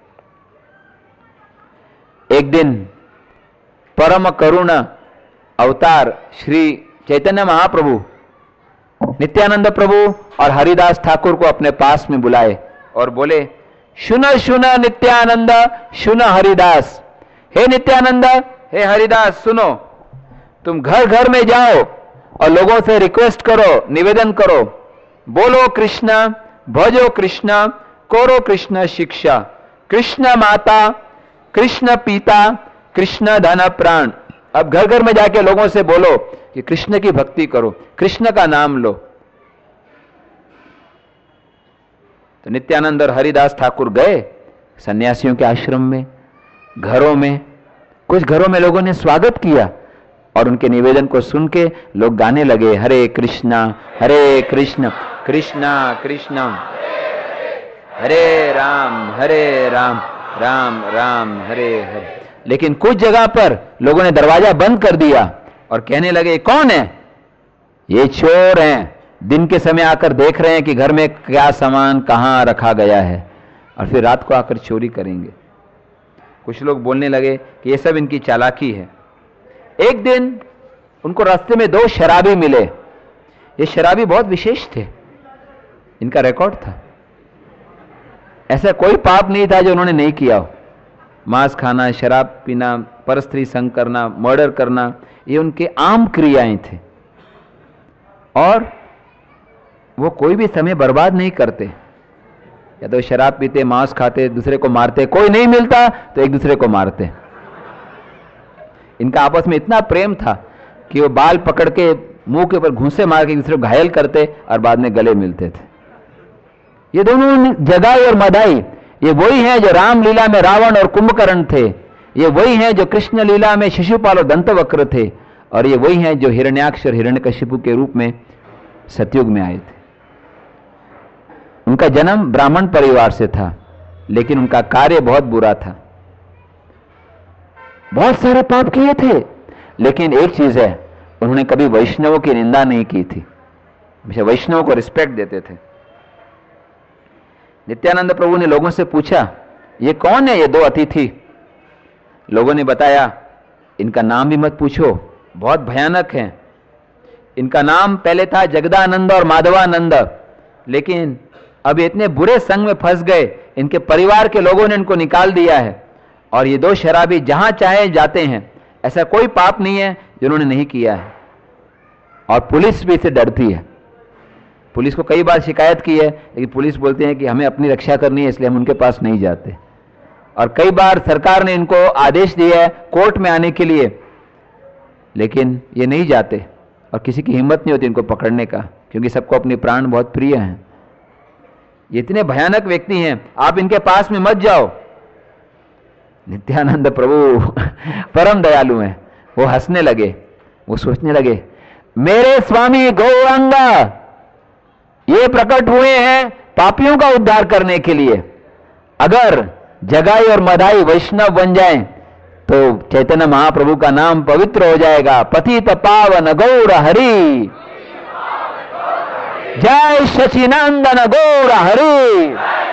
एक दिन परम करुण अवतार श्री चैतन्य महाप्रभु नित्यानंद प्रभु और हरिदास ठाकुर को अपने पास में बुलाए और बोले, सुन सुन नित्यानंद, सुन हरिदास। हे नित्यानंद, हे हरिदास, सुनो, तुम घर घर में जाओ और लोगों से रिक्वेस्ट करो, निवेदन करो, बोलो कृष्ण, भजो कृष्ण, करो कृष्ण शिक्षा, कृष्ण माता, कृष्ण पिता, कृष्ण धन प्राण। अब घर घर में जाके लोगों से बोलो कि कृष्ण की भक्ति करो, कृष्ण का नाम लो। तो नित्यानंद और हरिदास ठाकुर गए सन्यासियों के आश्रम में, घरों में। कुछ घरों में लोगों ने स्वागत किया और उनके निवेदन को सुन के लोग गाने लगे, हरे कृष्णा कृष्णा कृष्णा हरे राम राम राम हरे हरे। लेकिन कुछ जगह पर लोगों ने दरवाजा बंद कर दिया और कहने लगे, कौन है ये? चोर हैं, दिन के समय आकर देख रहे हैं कि घर में क्या सामान कहां रखा गया है और फिर रात को आकर चोरी करेंगे। कुछ लोग बोलने लगे कि ये सब इनकी चालाकी है। एक दिन उनको रास्ते में 2 शराबी मिले। ये शराबी बहुत विशेष थे, इनका रिकॉर्ड था, ऐसा कोई पाप नहीं था जो उन्होंने नहीं किया हो। मांस खाना, शराब पीना, परस्त्री संग करना, मर्डर करना, ये उनके आम क्रियाएं थे। और वो कोई भी समय बर्बाद नहीं करते, या तो शराब पीते, मांस खाते, दूसरे को मारते, कोई नहीं मिलता तो एक दूसरे को मारते। इनका आपस में इतना प्रेम था कि वो बाल पकड़ के मुंह के ऊपर घूंसे मार के एक दूसरे को घायल करते और बाद में गले मिलते थे। ये दोनों जगाई और मदाई, ये वही हैं जो रामलीला में रावण और कुंभकर्ण थे, ये वही हैं जो कृष्ण लीला में शिशुपाल और दंतवक्र थे, और ये वही हैं जो हिरण्याक्ष और हिरण्यकशिपु के रूप में सतयुग में आए थे। उनका जन्म ब्राह्मण परिवार से था, लेकिन उनका कार्य बहुत बुरा था। बहुत सारे पाप किए थे, लेकिन एक चीज है, उन्होंने कभी वैष्णवों की निंदा नहीं की थी, हमेशा वैष्णवों को रिस्पेक्ट देते थे। नित्यानंद प्रभु ने लोगों से पूछा, ये कौन है ये 2 अतिथि? लोगों ने बताया, इनका नाम भी मत पूछो, बहुत भयानक है। इनका नाम पहले था जगदानंद और माधवानंद। लेकिन अब इतने बुरे संग में फंस गए, इनके परिवार के लोगों ने इनको निकाल दिया है, और ये दो शराबी जहां चाहे जाते हैं। ऐसा कोई पाप नहीं है जिन्होंने नहीं किया है, और पुलिस भी इससे डरती है। पुलिस को कई बार शिकायत की है, लेकिन पुलिस बोलते हैं कि हमें अपनी रक्षा करनी है, इसलिए हम उनके पास नहीं जाते। और कई बार सरकार ने इनको आदेश दिया है कोर्ट में आने के लिए, लेकिन ये नहीं जाते, और किसी की हिम्मत नहीं होती इनको पकड़ने का, क्योंकि सबको अपने प्राण बहुत प्रिय हैं। ये इतने भयानक व्यक्ति हैं, आप इनके पास में मत जाओ। नित्यानंद प्रभु परम दयालु हैं। वो हंसने लगे, वो सोचने लगे, मेरे स्वामी गौरांगा ये प्रकट हुए हैं पापियों का उद्धार करने के लिए। अगर जगाई और मदाई वैष्णव बन जाएं तो चैतन्य महाप्रभु का नाम पवित्र हो जाएगा। पतित पावन गौर हरि, जय शचीनंदन गौर हरि।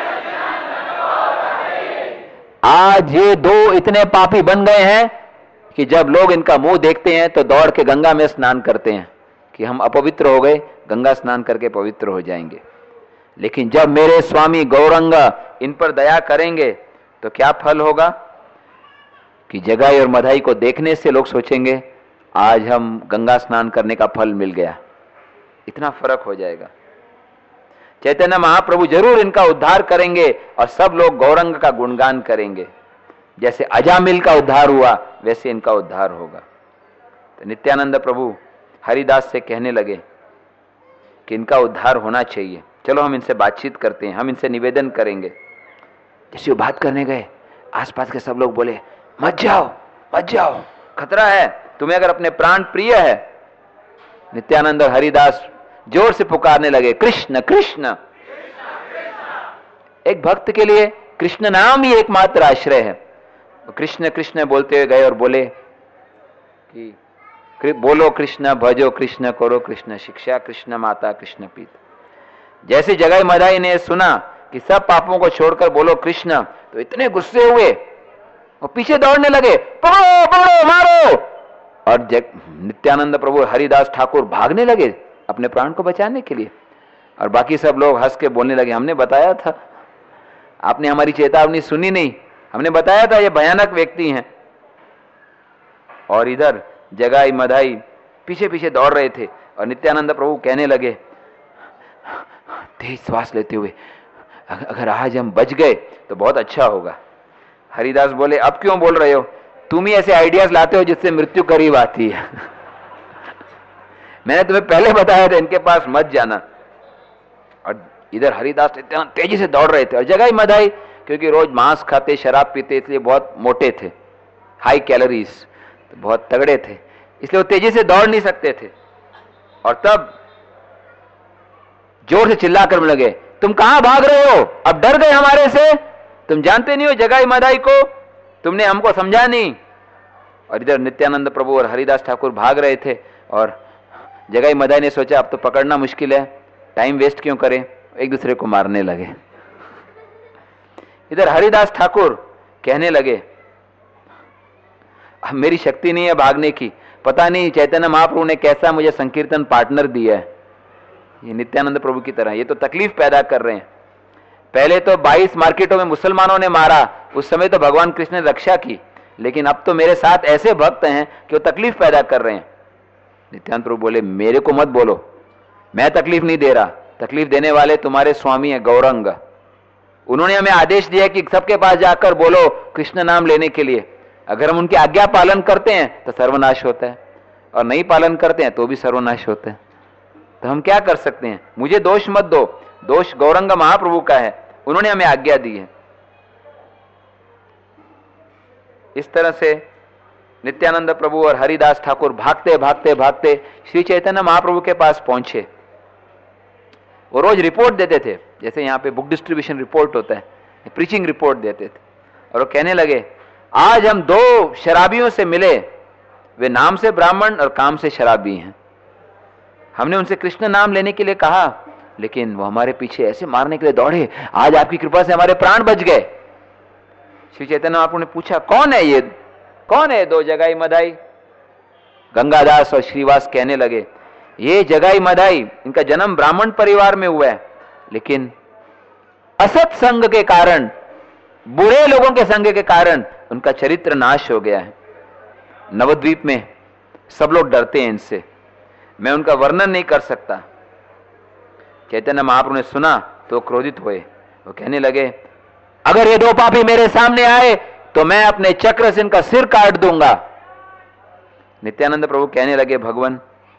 आज ये दो इतने पापी बन गए हैं कि जब लोग इनका मुंह देखते हैं तो दौड़ के गंगा में स्नान करते हैं कि हम अपवित्र हो गए, गंगा स्नान करके पवित्र हो जाएंगे। लेकिन जब मेरे स्वामी गौरंगा इन पर दया करेंगे तो क्या फल होगा कि जगाई और मधाई को देखने से लोग सोचेंगे आज हम गंगा स्नान करने का फल मिल गया। इतना फर्क हो जाएगा। चैतन्य महाप्रभु जरूर इनका उद्धार करेंगे और सब लोग गौरंग का गुणगान करेंगे। जैसे अजामिल का उद्धार हुआ वैसे इनका उद्धार होगा। तो नित्यानंद प्रभु हरिदास से कहने लगे कि इनका उद्धार होना चाहिए, चलो हम इनसे बातचीत करते हैं, हम इनसे निवेदन करेंगे। जैसे वो बात करने गए, आसपास के सब लोग बोले मत जाओ मत जाओ, खतरा है, तुम्हें अगर अपने प्राण प्रिय है। नित्यानंद और हरिदास जोर से पुकारने लगे कृष्ण कृष्ण। एक भक्त के लिए कृष्ण नाम ही एकमात्र आश्रय है। कृष्ण कृष्ण बोलते हुए गए और बोले कि बोलो कृष्ण, भजो कृष्ण, करो कृष्ण शिक्षा, कृष्ण माता कृष्ण पीत। जैसे जगाई मदाई ने सुना कि सब पापों को छोड़कर बोलो कृष्ण, तो इतने गुस्से हुए और पीछे दौड़ने लगे, पकड़ो पकड़ो मारो। और नित्यानंद प्रभु हरिदास ठाकुर भागने लगे अपने प्राण को बचाने के लिए। और बाकी सब लोग हंस के बोलने लगे, हमने बताया था, आपने हमारी चेतावनी सुनी नहीं, हमने बताया था ये भयानक व्यक्ति हैं। और इधर जगाई मधाई पीछे पीछे दौड़ रहे थे और नित्यानंद प्रभु कहने लगे तेज श्वास लेते हुए, अगर आज हम बच गए तो बहुत अच्छा होगा। हरिदास बोले अब क्यों बोल रहे हो, तुम ही ऐसे आइडियाज लाते हो जिससे मृत्यु करीब आती है। मैंने तुम्हें पहले बताया था इनके पास मत जाना। और इधर हरिदास इतना तेजी से दौड़ रहे थे, और जगाई मधाई क्योंकि रोज मांस खाते, शराब पीते, इसलिए बहुत मोटे थे, हाई कैलोरीज, तो बहुत तगड़े थे, इसलिए वो तेजी से दौड़ नहीं सकते थे। और तब जोर से चिल्लाकर लगे, तुम कहां भाग रहे हो, अब डर गए हमारे से, तुम जानते नहीं हो जगाई मधाई को, तुमने हमको समझा नहीं। और इधर नित्यानंद प्रभु और हरिदास ठाकुर भाग रहे थे, और जगाई मधाई ने सोचा अब तो पकड़ना मुश्किल है, टाइम वेस्ट क्यों करें, एक दूसरे को मारने लगे। इधर हरिदास ठाकुर कहने लगे मेरी शक्ति नहीं है भागने की, पता नहीं चैतन्य महाप्रभु ने कैसा मुझे संकीर्तन पार्टनर दिया है। ये नित्यानंद प्रभु की तरह ये तो तकलीफ पैदा कर रहे हैं। पहले तो 22 मार्केटों में मुसलमानों ने मारा, उस समय तो भगवान कृष्ण ने रक्षा की, लेकिन अब तो मेरे साथ ऐसे भक्त हैं कि वो तकलीफ पैदा कर रहे हैं। नित्यानंद प्रभु बोले मेरे को मत बोलो, मैं तकलीफ नहीं दे रहा, तकलीफ देने वाले तुम्हारे स्वामी है गौरंग। उन्होंने हमें आदेश दिया कि सबके पास जाकर बोलो कृष्ण नाम लेने के लिए। अगर हम उनकी आज्ञा पालन करते हैं तो सर्वनाश होता है, और नहीं पालन करते हैं तो भी सर्वनाश होता है। तो हम क्या कर सकते हैं, मुझे दोष मत दो, दोष गौरंग महाप्रभु का है, उन्होंने हमें आज्ञा दी है। इस तरह से नित्यानंद प्रभु और हरिदास ठाकुर भागते भागते भागते श्री चैतन्य महाप्रभु के पास पहुंचे। वो रोज रिपोर्ट देते थे, जैसे यहाँ पे बुक डिस्ट्रीब्यूशन रिपोर्ट होता है, प्रीचिंग रिपोर्ट देते थे। और वो कहने लगे आज हम 2 शराबियों से मिले, वे नाम से ब्राह्मण और काम से शराबी हैं। हमने उनसे कृष्ण नाम लेने के लिए कहा, लेकिन वो हमारे पीछे ऐसे मारने के लिए दौड़े, आज आपकी कृपा से हमारे प्राण बच गए। श्री चैतन्य महाप्रभु ने पूछा कौन है ये, कौन है 2 जगाई मधाई। गंगादास और श्रीवास कहने लगे ये जगाई मधाई, इनका जन्म ब्राह्मण परिवार में हुआ है, लेकिन असत संग के कारण, बुरे लोगों के संग के कारण उनका चरित्र नाश हो गया है। नवद्वीप में सब लोग डरते हैं इनसे, मैं उनका वर्णन नहीं कर सकता। चैतन्य महाप्रभु ने सुना तो क्रोधित हुए। वो कहने लगे, अगर ये दो पापी मेरे सामने आए तो मैं अपने चक्र से इनका सिर काट दूंगा। नित्यानंद प्रभु कहने लगे, भगवान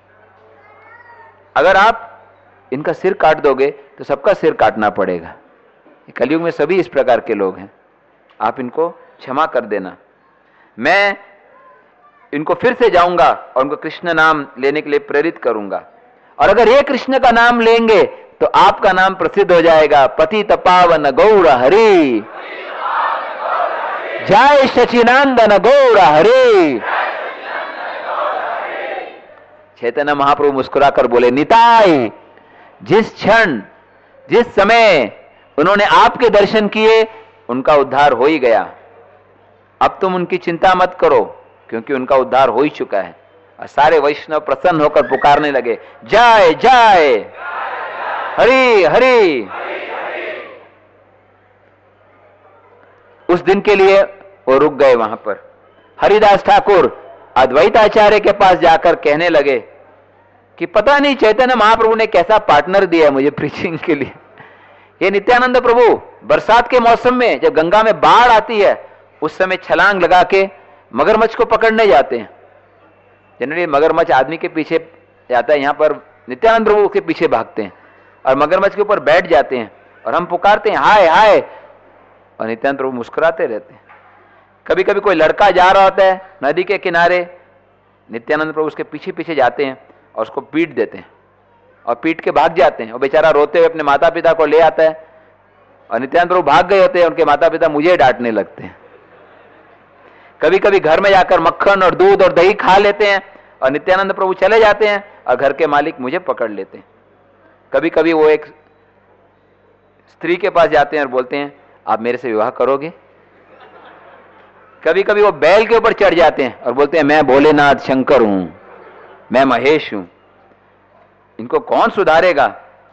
अगर आप इनका सिर काट दोगे तो सबका सिर काटना पड़ेगा। कलयुग में सभी इस प्रकार के लोग हैं, आप इनको क्षमा कर देना। मैं इनको फिर से जाऊंगा और उनको कृष्ण नाम लेने के लिए प्रेरित करूंगा, और अगर ये कृष्ण का नाम लेंगे तो आपका नाम प्रसिद्ध हो जाएगा, पतित पावन गौर हरि, जय सचिनंदन गौर हरि। चैतन्य महाप्रभु मुस्कुराकर बोले, निताई जिस क्षण जिस समय उन्होंने आपके दर्शन किए उनका उद्धार हो ही गया। अब तुम उनकी चिंता मत करो क्योंकि उनका उद्धार हो ही चुका है। और सारे वैष्णव प्रसन्न होकर पुकारने लगे, जय जय हरि हरि। उस दिन के लिए वो रुक गए वहां पर। हरिदास ठाकुर अद्वैताचार्य के पास जाकर कहने लगे कि पता नहीं चैतन्य महाप्रभु ने कैसा पार्टनर दिया मुझे प्रीचिंग के लिए। ये नित्यानंद प्रभु बरसात के मौसम में जब गंगा में बाढ़ आती है उस समय छलांग लगा के मगरमच्छ को पकड़ने जाते हैं। जनरली मगरमच्छ आदमी के पीछे जाता है, यहां पर नित्यानंद प्रभु के पीछे भागते हैं और मगरमच्छ के ऊपर बैठ जाते हैं और हम पुकारते हैं हाय हाय, और नित्यानंद प्रभु मुस्कुराते रहते हैं। कभी कभी कोई लड़का जा रहा होता है नदी के किनारे, नित्यानंद प्रभु उसके पीछे पीछे जाते हैं और उसको पीट देते हैं और पीट के भाग जाते हैं। और बेचारा रोते हुए अपने माता पिता को ले आता है और नित्यानंद प्रभु भाग गए होते हैं, उनके माता पिता मुझे डांटने लगते हैं। कभी कभी घर में जाकर मक्खन और दूध और दही खा लेते हैं और नित्यानंद प्रभु चले जाते हैं और घर के मालिक मुझे पकड़ लेते हैं। कभी कभी वो एक स्त्री के पास जाते हैं और बोलते हैं आप मेरे से विवाह करोगे। कभी कभी वो बैल के ऊपर चढ़ जाते हैं और बोलते हैं मैं भोलेनाथ शंकर हूं, मैं महेश हूं। इनको कौन सुधारेगा।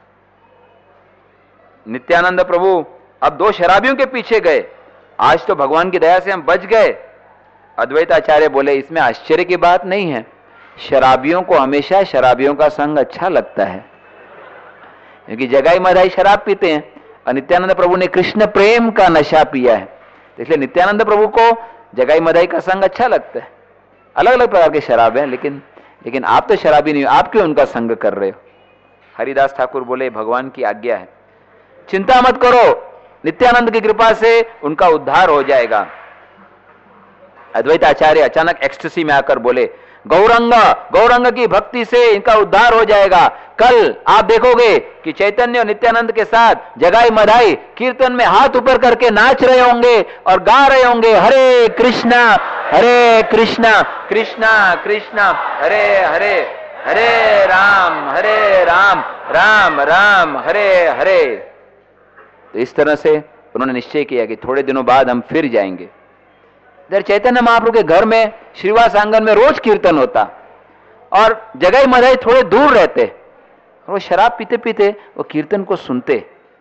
नित्यानंद प्रभु अब दो शराबियों के पीछे गए, आज तो भगवान की दया से हम बच गए। अद्वैताचार्य बोले इसमें आश्चर्य की बात नहीं है, शराबियों को हमेशा शराबियों का संग अच्छा लगता है, क्योंकि जगाई मधाई शराब पीते हैं और नित्यानंद प्रभु ने कृष्ण प्रेम का नशा पिया है, इसलिए नित्यानंद प्रभु को जगाई मधाई का संग अच्छा लगता है। अलग अलग प्रकार के शराब हैं, लेकिन आप तो शराबी नहीं हो, आप क्यों उनका संग कर रहे हो। हरिदास ठाकुर बोले भगवान की आज्ञा है, चिंता मत करो, नित्यानंद की कृपा से उनका उद्धार हो जाएगा। अद्वैताचार्य अचानक एक्सटेसी में आकर बोले गौरंग की भक्ति से इनका उद्धार हो जाएगा। कल आप देखोगे कि चैतन्य और नित्यानंद के साथ जगाई मधाई कीर्तन में हाथ ऊपर करके नाच रहे होंगे और गा रहे होंगे हरे कृष्णा कृष्णा कृष्णा हरे हरे, हरे राम राम राम हरे हरे। तो इस तरह से उन्होंने निश्चय किया कि थोड़े दिनों बाद हम फिर जाएंगे। इधर चैतन्य महाप्रभु के घर में श्रीवास आंगन में रोज कीर्तन होता और जगाई मधाई थोड़े दूर रहते, वो शराब पीते पीते वो कीर्तन को सुनते।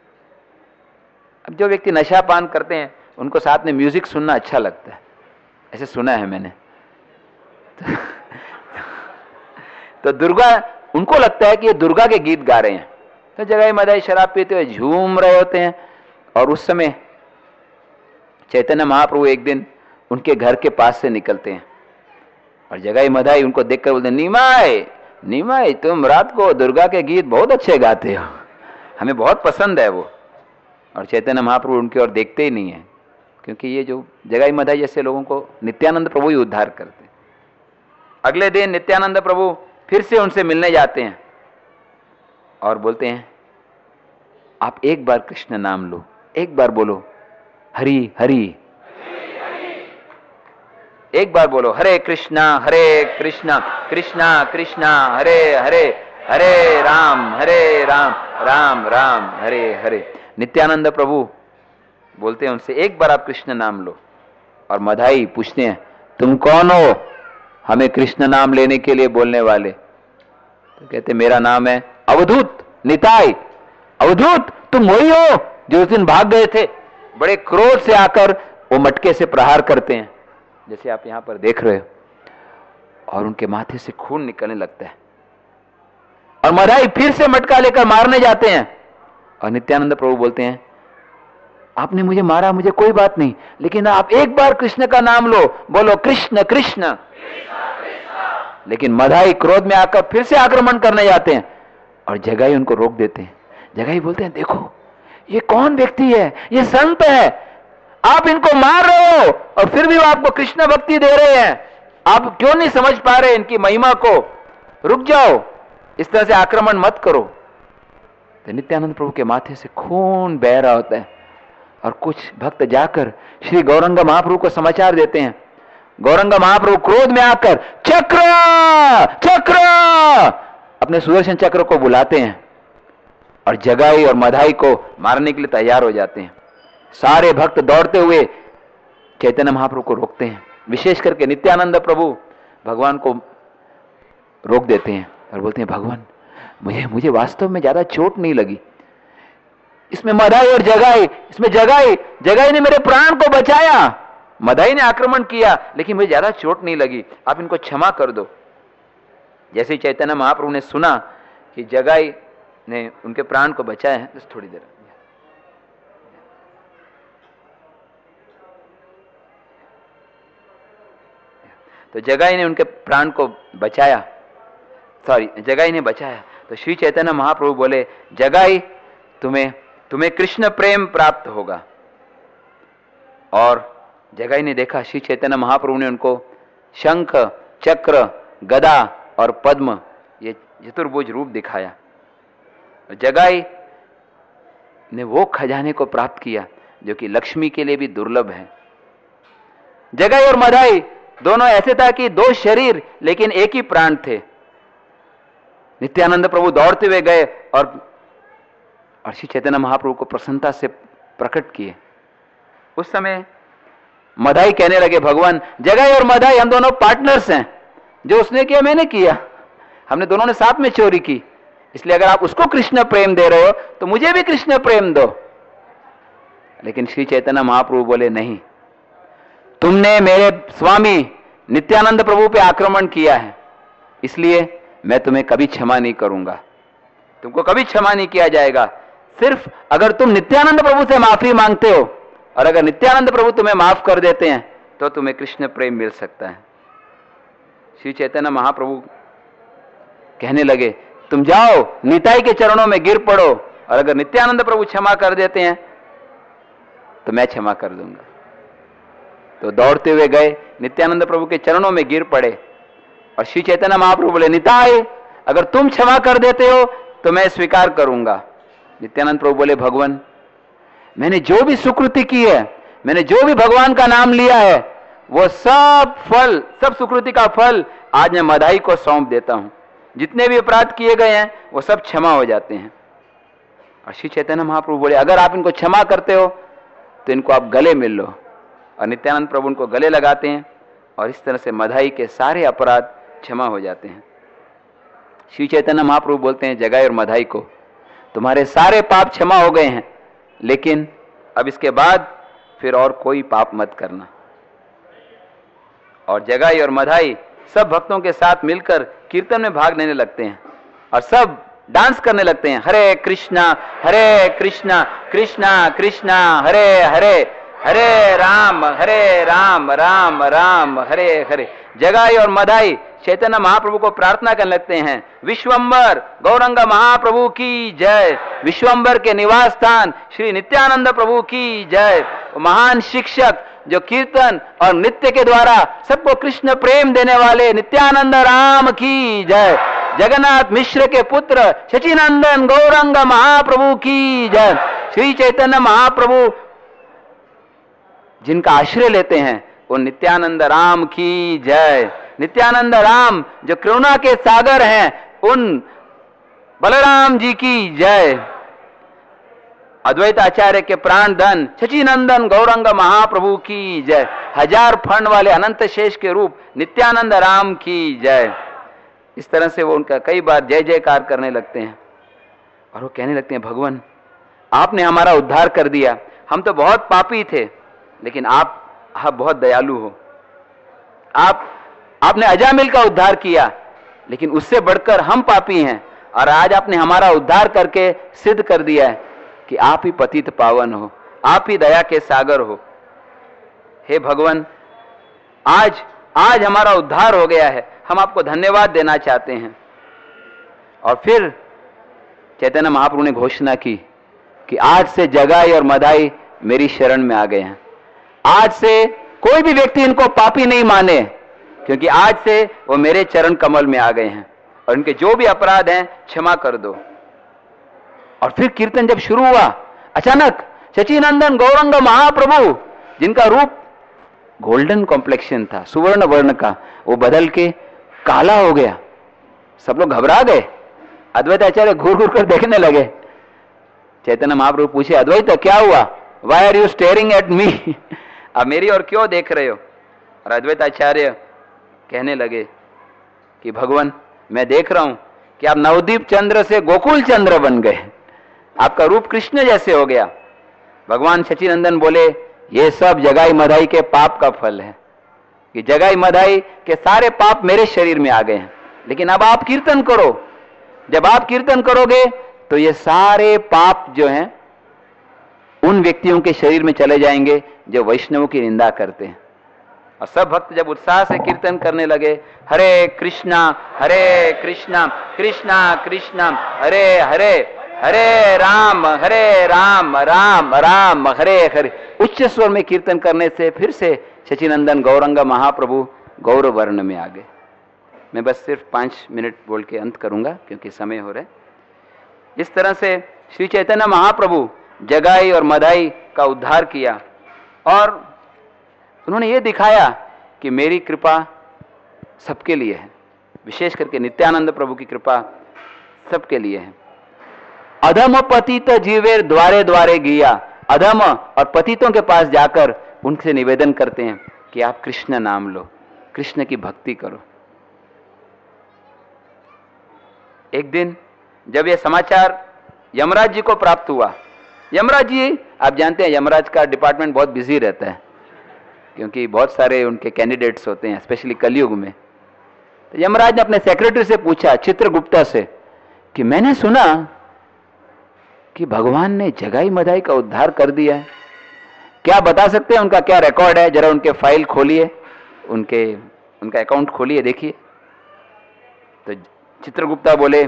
अब जो व्यक्ति नशा पान करते हैं उनको साथ में म्यूजिक सुनना अच्छा लगता है, ऐसे सुना है मैंने। तो दुर्गा, उनको लगता है कि ये दुर्गा के गीत गा रहे हैं, तो जगाई मधाई शराब पीते हुए झूम रहे होते हैं। और उस समय चैतन्य महाप्रभु एक दिन उनके घर के पास से निकलते हैं और जगाई मधाई उनको देखकर बोलते निमाई तुम रात को दुर्गा के गीत बहुत अच्छे गाते हो, हमें बहुत पसंद है वो। और चैतन्य महाप्रभु उनकी ओर देखते ही नहीं है, क्योंकि ये जो जगाई मधाई जैसे लोगों को नित्यानंद प्रभु ही उद्धार करते। अगले दिन नित्यानंद प्रभु फिर से उनसे मिलने जाते हैं और बोलते हैं आप एक बार कृष्ण नाम लो, एक बार बोलो हरि हरि, एक बार बोलो हरे कृष्णा कृष्णा कृष्णा हरे हरे, हरे राम राम राम हरे हरे। नित्यानंद प्रभु बोलते हैं उनसे एक बार आप कृष्ण नाम लो। और मधाई पूछते हैं तुम कौन हो हमें कृष्ण नाम लेने के लिए बोलने वाले। तो कहते मेरा नाम है अवधूत निताई। अवधूत तुम वही हो जो उस दिन भाग गए थे। बड़े क्रोध से आकर वो मटके से प्रहार करते हैं, जैसे आप यहां पर देख रहे हो, और उनके माथे से खून निकलने लगता है। और मदाई फिर से मटका लेकर मारने जाते हैं, और नित्यानंद प्रभु बोलते हैं, आपने मुझे मारा, मुझे कोई बात नहीं, लेकिन आप एक बार कृष्ण का नाम लो, बोलो कृष्ण कृष्ण। लेकिन मदाई क्रोध में आकर फिर से आक्रमण करने जाते हैं, और जगाई उनको रोक देते हैं। जगाई बोलते हैं, देखो ये कौन व्यक्ति है, ये संत है, आप इनको मार रहे हो और फिर भी वो आपको कृष्ण भक्ति दे रहे हैं, आप क्यों नहीं समझ पा रहे इनकी महिमा को, रुक जाओ, इस तरह से आक्रमण मत करो। तो नित्यानंद प्रभु के माथे से खून बह रहा होता है, और कुछ भक्त जाकर श्री गौरंग महाप्रभु को समाचार देते हैं। गौरंग महाप्रभु क्रोध में आकर चक्र चक्र अपने सुदर्शन चक्र को बुलाते हैं, और जगाई और मदाई को मारने के लिए तैयार हो जाते हैं। सारे भक्त दौड़ते हुए चैतन्य महाप्रभु को रोकते हैं, विशेष करके नित्यानंद प्रभु भगवान को रोक देते हैं और बोलते हैं, भगवान मुझे वास्तव में ज्यादा चोट नहीं लगी, इसमें मदाई और जगाई, इसमें जगाई ने मेरे प्राण को बचाया, मदाई ने आक्रमण किया, लेकिन मुझे ज्यादा चोट नहीं लगी, आप इनको क्षमा कर दो। जैसे चैतन्य महाप्रभु ने सुना कि जगाई ने उनके प्राण को बचाया है, बस थोड़ी देर, तो जगाई ने उनके प्राण को बचाया, जगाई ने बचाया। तो श्री चैतन्य महाप्रभु बोले, जगाई तुम्हें कृष्ण प्रेम प्राप्त होगा। और जगाई ने देखा श्री चैतन्य महाप्रभु ने उनको शंख, चक्र, गदा और पद्म, ये चतुर्भुज रूप दिखाया। जगाई ने वो खजाने को प्राप्त किया जो कि लक्ष्मी के लिए भी दुर्लभ है। जगाई और मदाई दोनों ऐसे था कि दो शरीर लेकिन एक ही प्राण थे। नित्यानंद प्रभु दौड़ते हुए गए और श्री चैतन्य महाप्रभु को प्रसन्नता से प्रकट किए। उस समय मदाई कहने लगे, भगवान जगाई और मदाई हम दोनों पार्टनर्स हैं, जो उसने किया मैंने किया, हमने दोनों ने साथ में चोरी की, इसलिए अगर आप उसको कृष्ण प्रेम दे रहे हो तो मुझे भी कृष्ण प्रेम दो। लेकिन श्री चैतन्य महाप्रभु बोले, नहीं, तुमने मेरे स्वामी नित्यानंद प्रभु पे आक्रमण किया है, इसलिए मैं तुम्हें कभी क्षमा नहीं करूंगा, तुमको कभी क्षमा नहीं किया जाएगा। सिर्फ अगर तुम नित्यानंद प्रभु से माफी मांगते हो और अगर नित्यानंद प्रभु तुम्हें माफ कर देते हैं तो तुम्हें कृष्ण प्रेम मिल सकता है। श्री चैतन्य महाप्रभु कहने लगे, तुम जाओ निताई के चरणों में गिर पड़ो, और अगर नित्यानंद प्रभु क्षमा कर देते हैं तो मैं क्षमा कर दूंगा। तो दौड़ते हुए गए, नित्यानंद प्रभु के चरणों में गिर पड़े, और श्री चैतन्य महाप्रभु बोले, निताई अगर तुम क्षमा कर देते हो तो मैं स्वीकार करूंगा। नित्यानंद प्रभु बोले, भगवान मैंने जो भी सुकृति की है, मैंने जो भी भगवान का नाम लिया है, वो सब फल, सब सुकृति का फल आज मैं मदाई को सौंप देता हूं। जितने भी अपराध किए गए हैं वो सब क्षमा हो जाते हैं। और श्री चैतन्य महाप्रभु बोले, अगर आप इनको क्षमा करते हो तो इनको आप गले मिल लो। और नित्यानंद प्रभु उनको गले लगाते हैं, और इस तरह से मदाई के सारे अपराध क्षमा हो जाते हैं। श्री चैतन्य महाप्रभु बोलते हैं जगाई और मदाई को, तुम्हारे सारे पाप क्षमा हो गए हैं, लेकिन अब इसके बाद फिर और कोई पाप मत करना। और जगाई और मदाई सब भक्तों के साथ मिलकर कीर्तन में भाग लेने लगते हैं, और सब डांस करने लगते हैं, हरे कृष्णा कृष्णा कृष्णा हरे हरे, हरे राम राम राम हरे हरे। जगाई और मदाई चैतन्य महाप्रभु को प्रार्थना करने लगते हैं, विश्वंबर गौरंग महाप्रभु की जय, विश्वंबर के निवास स्थान श्री नित्यानंद प्रभु की जय। महान शिक्षक जो कीर्तन और नृत्य के द्वारा सबको कृष्ण प्रेम देने वाले नित्यानंद राम की जय। जगन्नाथ मिश्र के पुत्र शचीनंदन गौरंग महाप्रभु की जय। श्री चैतन्य महाप्रभु जिनका आश्रय लेते हैं वो नित्यानंद राम की जय। नित्यानंद राम जो करुणा के सागर हैं, उन बलराम जी की जय। अद्वैत आचार्य के प्राण धन शचीनंदन गौरंग महाप्रभु की जय। हजार फण वाले अनंत शेष के रूप नित्यानंद राम की जय। इस तरह से वो उनका कई बार जय जयकार करने लगते हैं, और वो कहने लगते हैं, भगवान आपने हमारा उद्धार कर दिया। हम तो बहुत पापी थे, लेकिन आप बहुत दयालु हो। आपने अजामिल का उद्धार किया, लेकिन उससे बढ़कर हम पापी हैं, और आज आपने हमारा उद्धार करके सिद्ध कर दिया है कि आप ही पतित पावन हो, आप ही दया के सागर हो। हे भगवान, आज हमारा उद्धार हो गया है, हम आपको धन्यवाद देना चाहते हैं। और फिर चैतन्य महाप्रभु ने घोषणा की कि आज से जगाई और मदाई मेरी शरण में आ गए हैं। आज से कोई भी व्यक्ति इनको पापी नहीं माने, क्योंकि आज से वो मेरे चरण कमल में आ गए हैं, और इनके जो भी अपराध हैं क्षमा कर दो। और फिर कीर्तन जब शुरू हुआ, अचानक सच्चिदानंद गौरंग महाप्रभु, जिनका रूप गोल्डन कॉम्प्लेक्शन था, सुवर्ण वर्ण का, वो बदल के काला हो गया। सब लोग घबरा गए। अद्वैत आचार्य घूर घूर कर देखने लगे। चैतन्य महाप्रभु पूछे, अद्वैत क्या हुआ? Why are you staring at me? अब मेरी ओर क्यों देख रहे हो? और अद्वैत आचार्य कहने लगे कि भगवान, मैं देख रहा हूं कि आप नवदीप चंद्र से गोकुल चंद्र बन गए, आपका रूप कृष्ण जैसे हो गया। भगवान सच्चिदानंद बोले, ये सब जगाई मधाई के पाप का फल है, कि जगाई मधाई के सारे पाप मेरे शरीर में आ गए हैं। लेकिन अब आप कीर्तन करो, जब आप कीर्तन करोगे तो ये सारे पाप जो हैं उन व्यक्तियों के शरीर में चले जाएंगे जो वैष्णवों की निंदा करते हैं। और सब भक्त जब उत्साह से कीर्तन करने लगे, हरे कृष्णा कृष्णा कृष्णा हरे हरे, हरे राम राम राम हरे हरे, उच्च स्वर में कीर्तन करने से फिर से सच्चिदानंद गौरंग महाप्रभु गौर वर्ण में आ गए। मैं बस सिर्फ 5 मिनट बोल के अंत करूंगा, क्योंकि समय हो रहा है। इस तरह से श्री चैतन्य महाप्रभु जगाई और मदाई का उद्धार किया, और उन्होंने ये दिखाया कि मेरी कृपा सबके लिए है, विशेष करके नित्यानंद प्रभु की कृपा सबके लिए है। अधम पतित जीवेर द्वारे द्वारे गिया, अधम और पतितों के पास जाकर उनसे निवेदन करते हैं कि आप कृष्ण नाम लो, कृष्ण की भक्ति करो। एक दिन जब यह समाचार यमराज जी को प्राप्त हुआ, यमराज जी, आप जानते हैं यमराज का डिपार्टमेंट बहुत बिजी रहता है, क्योंकि बहुत सारे उनके कैंडिडेट्स होते हैं, स्पेशली कलयुग में। तो यमराज ने अपने सेक्रेटरी से पूछा, चित्रगुप्ता से, कि मैंने सुना कि भगवान ने जगाई मदाई का उद्धार कर दिया है, क्या बता सकते हैं उनका क्या रिकॉर्ड है? जरा उनके फाइल खोलिए, उनका अकाउंट खोलिए, देखिए। तो चित्रगुप्ता बोले,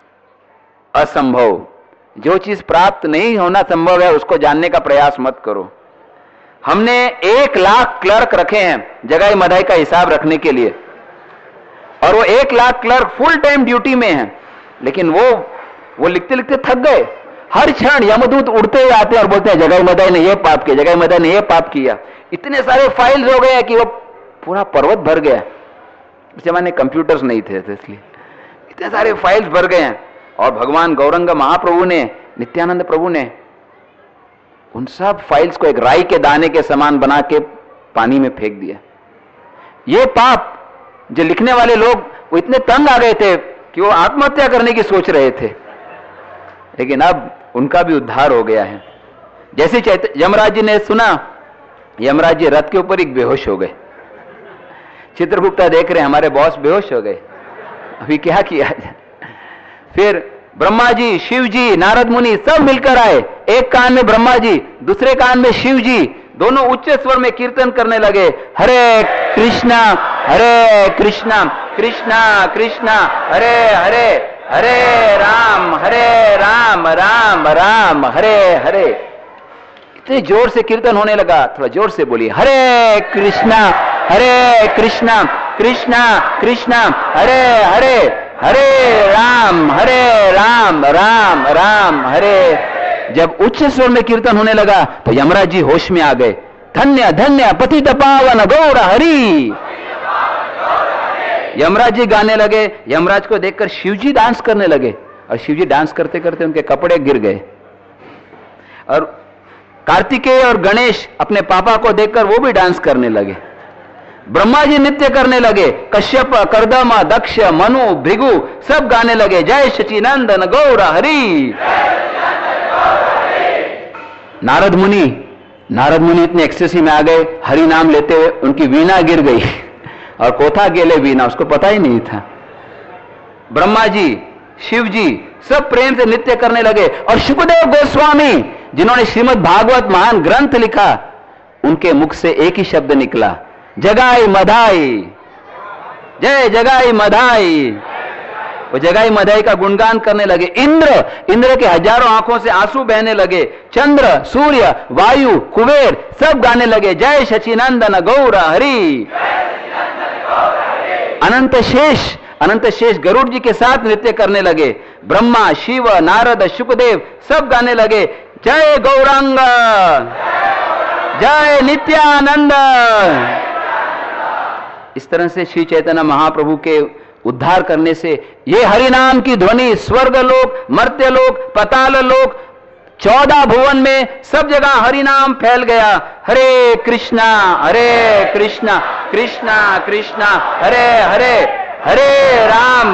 असंभव, जो चीज प्राप्त नहीं होना संभव है उसको जानने का प्रयास मत करो। हमने 1 लाख क्लर्क रखे हैं जगाई मदाई का हिसाब रखने के लिए, और वो 1 lakh clerk full time duty में हैं, लेकिन वो लिखते लिखते थक गए। हर क्षण यमदूत उड़ते हुए आते हैं और बोलते हैं जगाई मदाई ने ये पाप किया, जगाई मदाई ने ये पाप किया। इतने सारे फाइल्स हो गए कि वो पूरा पर्वत भर गया। उस जमाने कंप्यूटर्स नहीं थे, इसलिए इतने सारे फाइल्स भर गए हैं। और भगवान गौरंग महाप्रभु ने, नित्यानंद प्रभु ने उन सब फाइल्स को एक राई के दाने के समान बना के पानी में फेंक दिया। ये पाप जो लिखने वाले लोग, वो इतने तंग आ गए थे कि वो आत्महत्या करने की सोच रहे थे, लेकिन अब उनका भी उद्धार हो गया है। जैसे यमराज जी ने सुना, यमराज जी रथ के ऊपर ही बेहोश हो गए। चित्रगुप्ता देख रहे, हमारे बॉस बेहोश हो गए, अभी क्या किया जाए। फिर ब्रह्मा जी, शिव जी, नारद मुनि सब मिलकर आए। एक कान में ब्रह्मा जी, दूसरे कान में शिव जी, दोनों उच्च स्वर में कीर्तन करने लगे, हरे कृष्णा कृष्णा कृष्णा हरे हरे, हरे राम राम हरे हरे। इतने जोर से कीर्तन होने लगा, थोड़ा जोर से बोलिए, हरे कृष्णा कृष्णा कृष्णा हरे हरे, हरे राम राम राम हरे। जब उच्च स्वर में कीर्तन होने लगा तो यमराज जी होश में आ गए। धन्य धन्य पतित पावन गौर हरि। यमराज जी गाने लगे। यमराज को देखकर शिवजी डांस करने लगे, और शिवजी डांस करते करते उनके कपड़े गिर गए। और कार्तिकेय और गणेश अपने पापा को देखकर वो भी डांस करने लगे। ब्रह्मा जी नृत्य करने लगे, कश्यप, कर्दम, दक्ष, मनु, भृगु सब गाने लगे, जय सच्चिदानंद गौर हरि। नारद मुनि इतने एक्सटेसी में आ गए, हरि नाम लेते हुए उनकी वीणा गिर गई और कोथा गेले वीणा, उसको पता ही नहीं था। ब्रह्मा जी, शिव जी सब प्रेम से नृत्य करने लगे और शुकदेव गोस्वामी जिन्होंने श्रीमद् भागवत महान ग्रंथ लिखा, उनके मुख से एक ही शब्द निकला, जगाई मधाई, जय जगाई मधाई। वो जगाई मधाई का गुणगान करने लगे। इंद्र के हजारों आंखों से आंसू बहने लगे। चंद्र, सूर्य, वायु, कुबेर सब गाने लगे, जय शचीनंदन गौर हरि। अनंत शेष गरुड़ जी के साथ नृत्य करने लगे। ब्रह्मा, शिव, नारद, शुकदेव सब गाने लगे, जय गौरांग, जय नित्यानंद। इस तरह से श्री चैतन्य महाप्रभु के उद्धार करने से ये हरि नाम की ध्वनि स्वर्गलोक, मर्त्यलोक, पाताल लोक, 14 भुवन में सब जगह हरि नाम फैल गया। हरे कृष्णा कृष्णा कृष्णा हरे हरे, हरे राम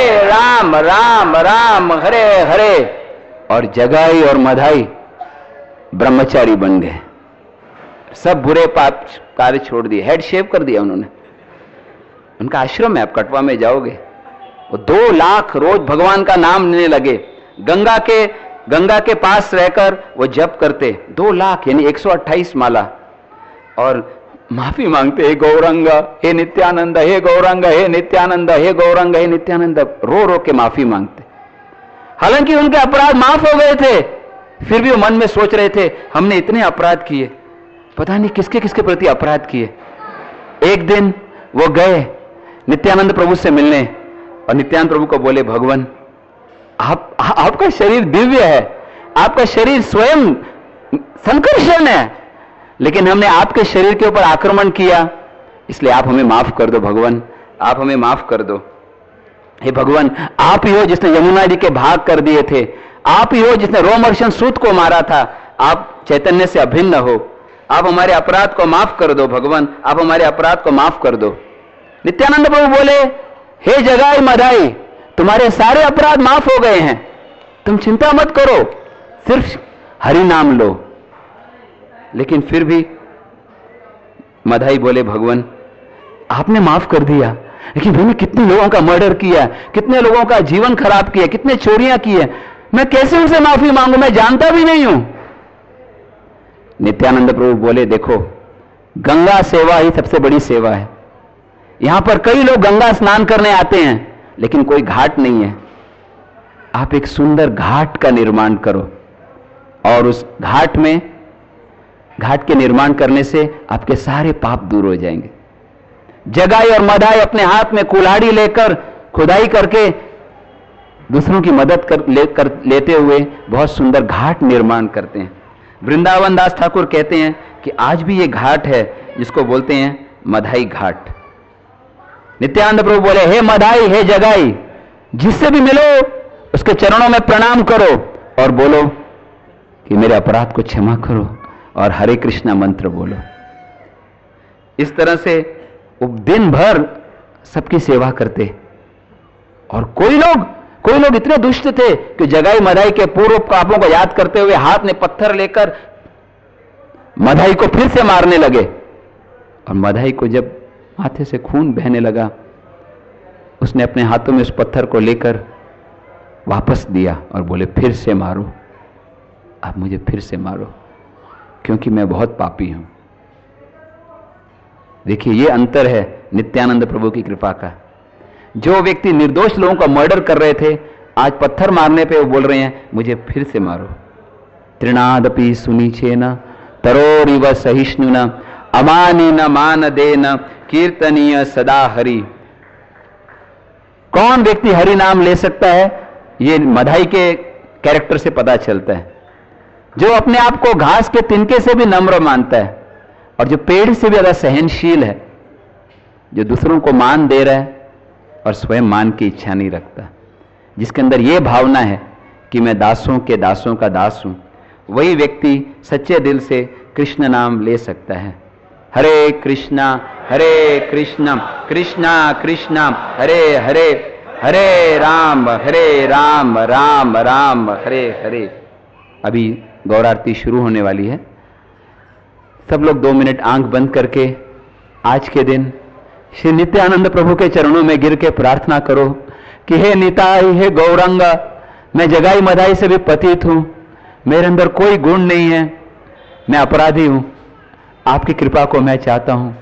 राम राम हरे हरे। और जगाई और मधाई ब्रह्मचारी बन गए, सब बुरे पाप कार्य छोड़ दिए, हेड शेव कर दिया उन्होंने। उनका आश्रम है, आप कटवा में जाओगे, वो 2 लाख रोज भगवान का नाम लेने लगे। गंगा के पास रहकर वो जप करते, 2 लाख यानी 128 माला, और माफी मांगते, हे गौरंग हे नित्यानंद, हे गौरंग हे नित्यानंद, हे गौरंग हे नित्यानंद, रो रो के माफी मांगते। हालांकि उनके अपराध माफ हो गए थे, फिर भी वो मन में सोच रहे थे, हमने इतने अपराध किए, पता नहीं किसके किसके प्रति अपराध किए। एक दिन वो गए नित्यानंद प्रभु से मिलने और नित्यानंद प्रभु को बोले, भगवान आपका शरीर दिव्य है, आपका शरीर स्वयं संकर्षण है, लेकिन हमने आपके शरीर के ऊपर आक्रमण किया, इसलिए आप हमें माफ कर दो भगवान, आप हमें माफ कर दो। हे भगवान, आप ही हो जिसने यमुना जी के भाग कर दिए थे, आप ही हो जिसने रोमहर्षण सूत को मारा था, आप चैतन्य से अभिन्न हो, आप हमारे अपराध को माफ कर दो भगवान, आप हमारे अपराध को माफ कर दो। नित्यानंद प्रभु बोले, हे जगाई मधाई, तुम्हारे सारे अपराध माफ हो गए हैं, तुम चिंता मत करो, सिर्फ हरि नाम लो। लेकिन फिर भी मधाई बोले, भगवान आपने माफ कर दिया, लेकिन मैंने कितने लोगों का मर्डर किया, कितने लोगों का जीवन खराब किया, कितने चोरियां की है, मैं कैसे उनसे माफी मांगू, मैं जानता भी नहीं हूं। नित्यानंद प्रभु बोले, देखो गंगा सेवा ही सबसे बड़ी सेवा है। यहां पर कई लोग गंगा स्नान करने आते हैं, लेकिन कोई घाट नहीं है। आप एक सुंदर घाट का निर्माण करो, और उस घाट के निर्माण करने से आपके सारे पाप दूर हो जाएंगे। जगाई और मधाई अपने हाथ में कुल्हाड़ी लेकर खुदाई करके दूसरों की मदद लेते हुए बहुत सुंदर घाट निर्माण करते हैं। वृंदावन दास ठाकुर कहते हैं कि आज भी ये घाट है जिसको बोलते हैं मधाई घाट। नित्यानंद प्रभु बोले, हे मधाई, हे जगाई, जिससे भी मिलो उसके चरणों में प्रणाम करो और बोलो कि मेरे अपराध को क्षमा करो, और हरे कृष्णा मंत्र बोलो। इस तरह से वो दिन भर सबकी सेवा करते। और कोई लोग इतने दुष्ट थे कि जगाई मधाई के पूर्व पापों को याद करते हुए हाथ में पत्थर लेकर मधाई को फिर से मारने लगे। और मधाई को जब माथे से खून बहने लगा, उसने अपने हाथों में उस पत्थर को लेकर वापस दिया और बोले, फिर से मारो, आप मुझे फिर से मारो, क्योंकि मैं बहुत पापी हूं। देखिए, ये अंतर है नित्यानंद प्रभु की कृपा का। जो व्यक्ति निर्दोष लोगों का मर्डर कर रहे थे, आज पत्थर मारने पे वो बोल रहे हैं, मुझे फिर से मारो। तृणादपि सुनीचेन तरोरिव सहिष्णुन अमानेन मानदेन कीर्तनीय सदा हरि। कौन व्यक्ति हरि नाम ले सकता है, ये मधाई के कैरेक्टर से पता चलता है। जो अपने आप को घास के तिनके से भी नम्र मानता है, और जो पेड़ से भी ज्यादा सहनशील है, जो दूसरों को मान दे रहा है और स्वयं मान की इच्छा नहीं रखता, जिसके अंदर यह भावना है कि मैं दासों के दासों का दास हूं, वही व्यक्ति सच्चे दिल से कृष्ण नाम ले सकता है। हरे कृष्णा कृष्णा कृष्णा हरे हरे, हरे राम राम राम हरे हरे। अभी गौर आरती शुरू होने वाली है। सब लोग 2 मिनट आंख बंद करके आज के दिन श्री नित्यानंद प्रभु के चरणों में गिर के प्रार्थना करो कि हे निताई, हे गौरंग, मैं जगाई मधाई से भी पतित हूं, मेरे अंदर कोई गुण नहीं है, मैं अपराधी हूं, आपकी कृपा को मैं चाहता हूं।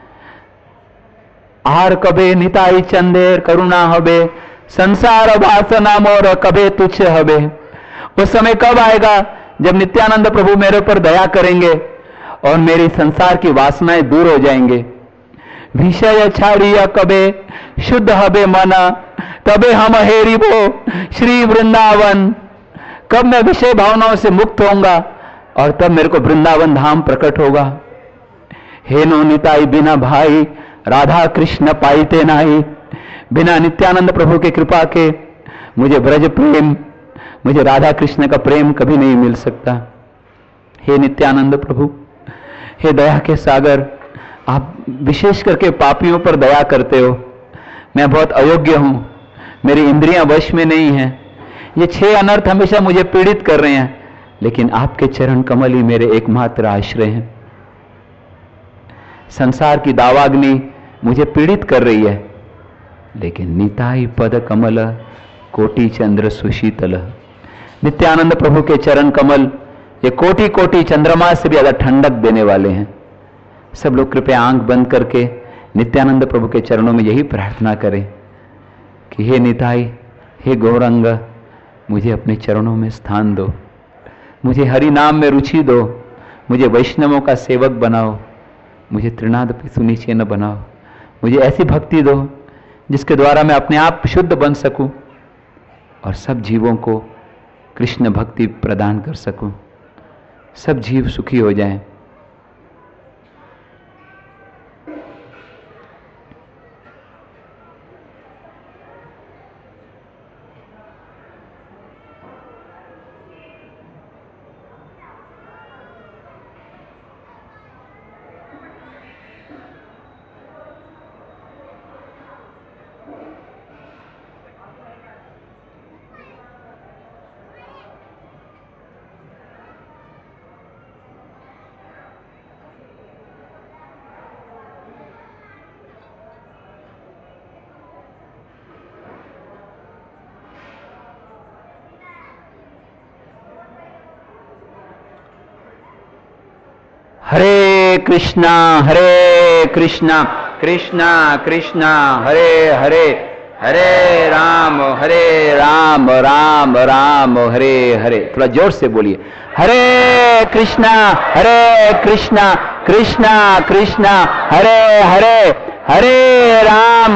आर कबे निताई चंदेर करुणा हबे, संसार वासना मोर कबे तुच्छ हबे। उस समय कब आएगा जब नित्यानंद प्रभु मेरे पर दया करेंगे और मेरी संसार की वासनाएं दूर हो जाएंगे। विषय छाड़िया कबे शुद्ध हबे मना, तबे हम हेरिबो श्री वृंदावन। कब मैं विषय भावनाओं से मुक्त होऊंगा और तब मेरे को वृंदावन धाम प्रकट होगा। हे नो निताई बिना भाई राधा कृष्ण पाईते नाही। बिना नित्यानंद प्रभु के कृपा के मुझे ब्रज प्रेम, मुझे राधा कृष्ण का प्रेम कभी नहीं मिल सकता। हे नित्यानंद प्रभु, हे दया के सागर, आप विशेष करके पापियों पर दया करते हो। मैं बहुत अयोग्य हूं, मेरी इंद्रियां वश में नहीं हैं, ये 6 अनर्थ हमेशा मुझे पीड़ित कर रहे हैं, लेकिन आपके चरण कमल ही मेरे एकमात्र आश्रय हैं। संसार की दावाग्नि मुझे पीड़ित कर रही है, लेकिन निताई पद कमल कोटि चंद्र सुशीतल। नित्यानंद प्रभु के चरण कमल ये कोटि कोटि चंद्रमा से भी ज्यादा ठंडक देने वाले हैं। सब लोग कृपया आंख बंद करके नित्यानंद प्रभु के चरणों में यही प्रार्थना करें कि हे निताई, हे गौरंग, मुझे अपने चरणों में स्थान दो, मुझे हरि नाम में रुचि दो, मुझे वैष्णवों का सेवक बनाओ, मुझे त्रिनादपि सुनिचेन बनाओ, मुझे ऐसी भक्ति दो जिसके द्वारा मैं अपने आप शुद्ध बन सकूं और सब जीवों को कृष्ण भक्ति प्रदान कर सकूं, सब जीव सुखी हो जाएं। हरे कृष्णा कृष्णा कृष्णा हरे हरे, हरे राम राम राम हरे हरे। थोड़ा जोर से बोलिए, हरे कृष्णा कृष्णा कृष्णा हरे हरे, हरे राम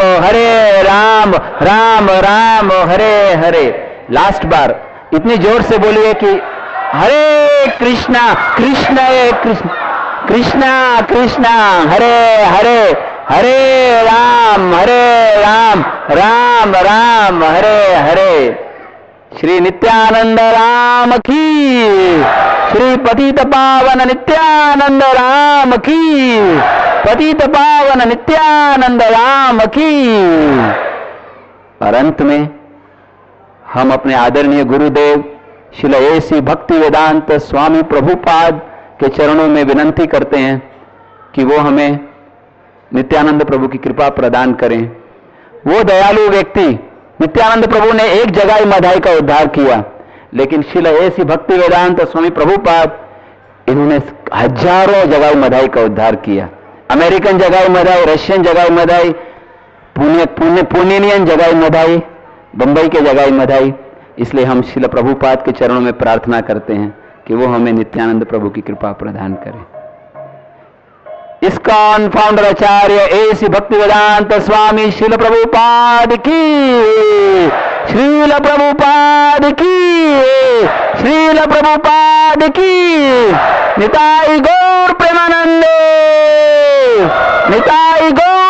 राम राम हरे हरे। लास्ट बार इतनी जोर से बोलिए कि हरे कृष्णा कृष्णा हरे हरे, हरे राम राम राम हरे हरे। श्री नित्यानंद राम की, श्री पतित पावन नित्यानंद राम की, पतित पावन नित्यानंद राम की। और अंत में हम अपने आदरणीय गुरुदेव श्रील ए.सी. भक्ति वेदांत स्वामी प्रभुपाद के चरणों में विनंती करते हैं कि वो हमें नित्यानंद प्रभु की कृपा प्रदान करें। वो दयालु व्यक्ति, नित्यानंद प्रभु ने एक जगाई मधाई का उद्धार किया, लेकिन श्रील ए.सी. भक्ति वेदांत स्वामी प्रभुपाद, इन्होंने हजारों जगाई मधाई का उद्धार किया। अमेरिकन जगाई मधाई, रशियन जगाई मधाई, पुणेनियन जगाई मधाई, बंबई के जगाई मधाई। इसलिए हम श्रील प्रभुपाद के चरणों में प्रार्थना करते हैं कि वो हमें नित्यानंद प्रभु की कृपा प्रदान करें। ISKCON founder Acharya A C. Bhaktivedanta स्वामी श्रील प्रभुपाद की, श्रील प्रभुपाद की, श्रील प्रभुपाद की। निताई गौर प्रेमानंदे, निताई गौर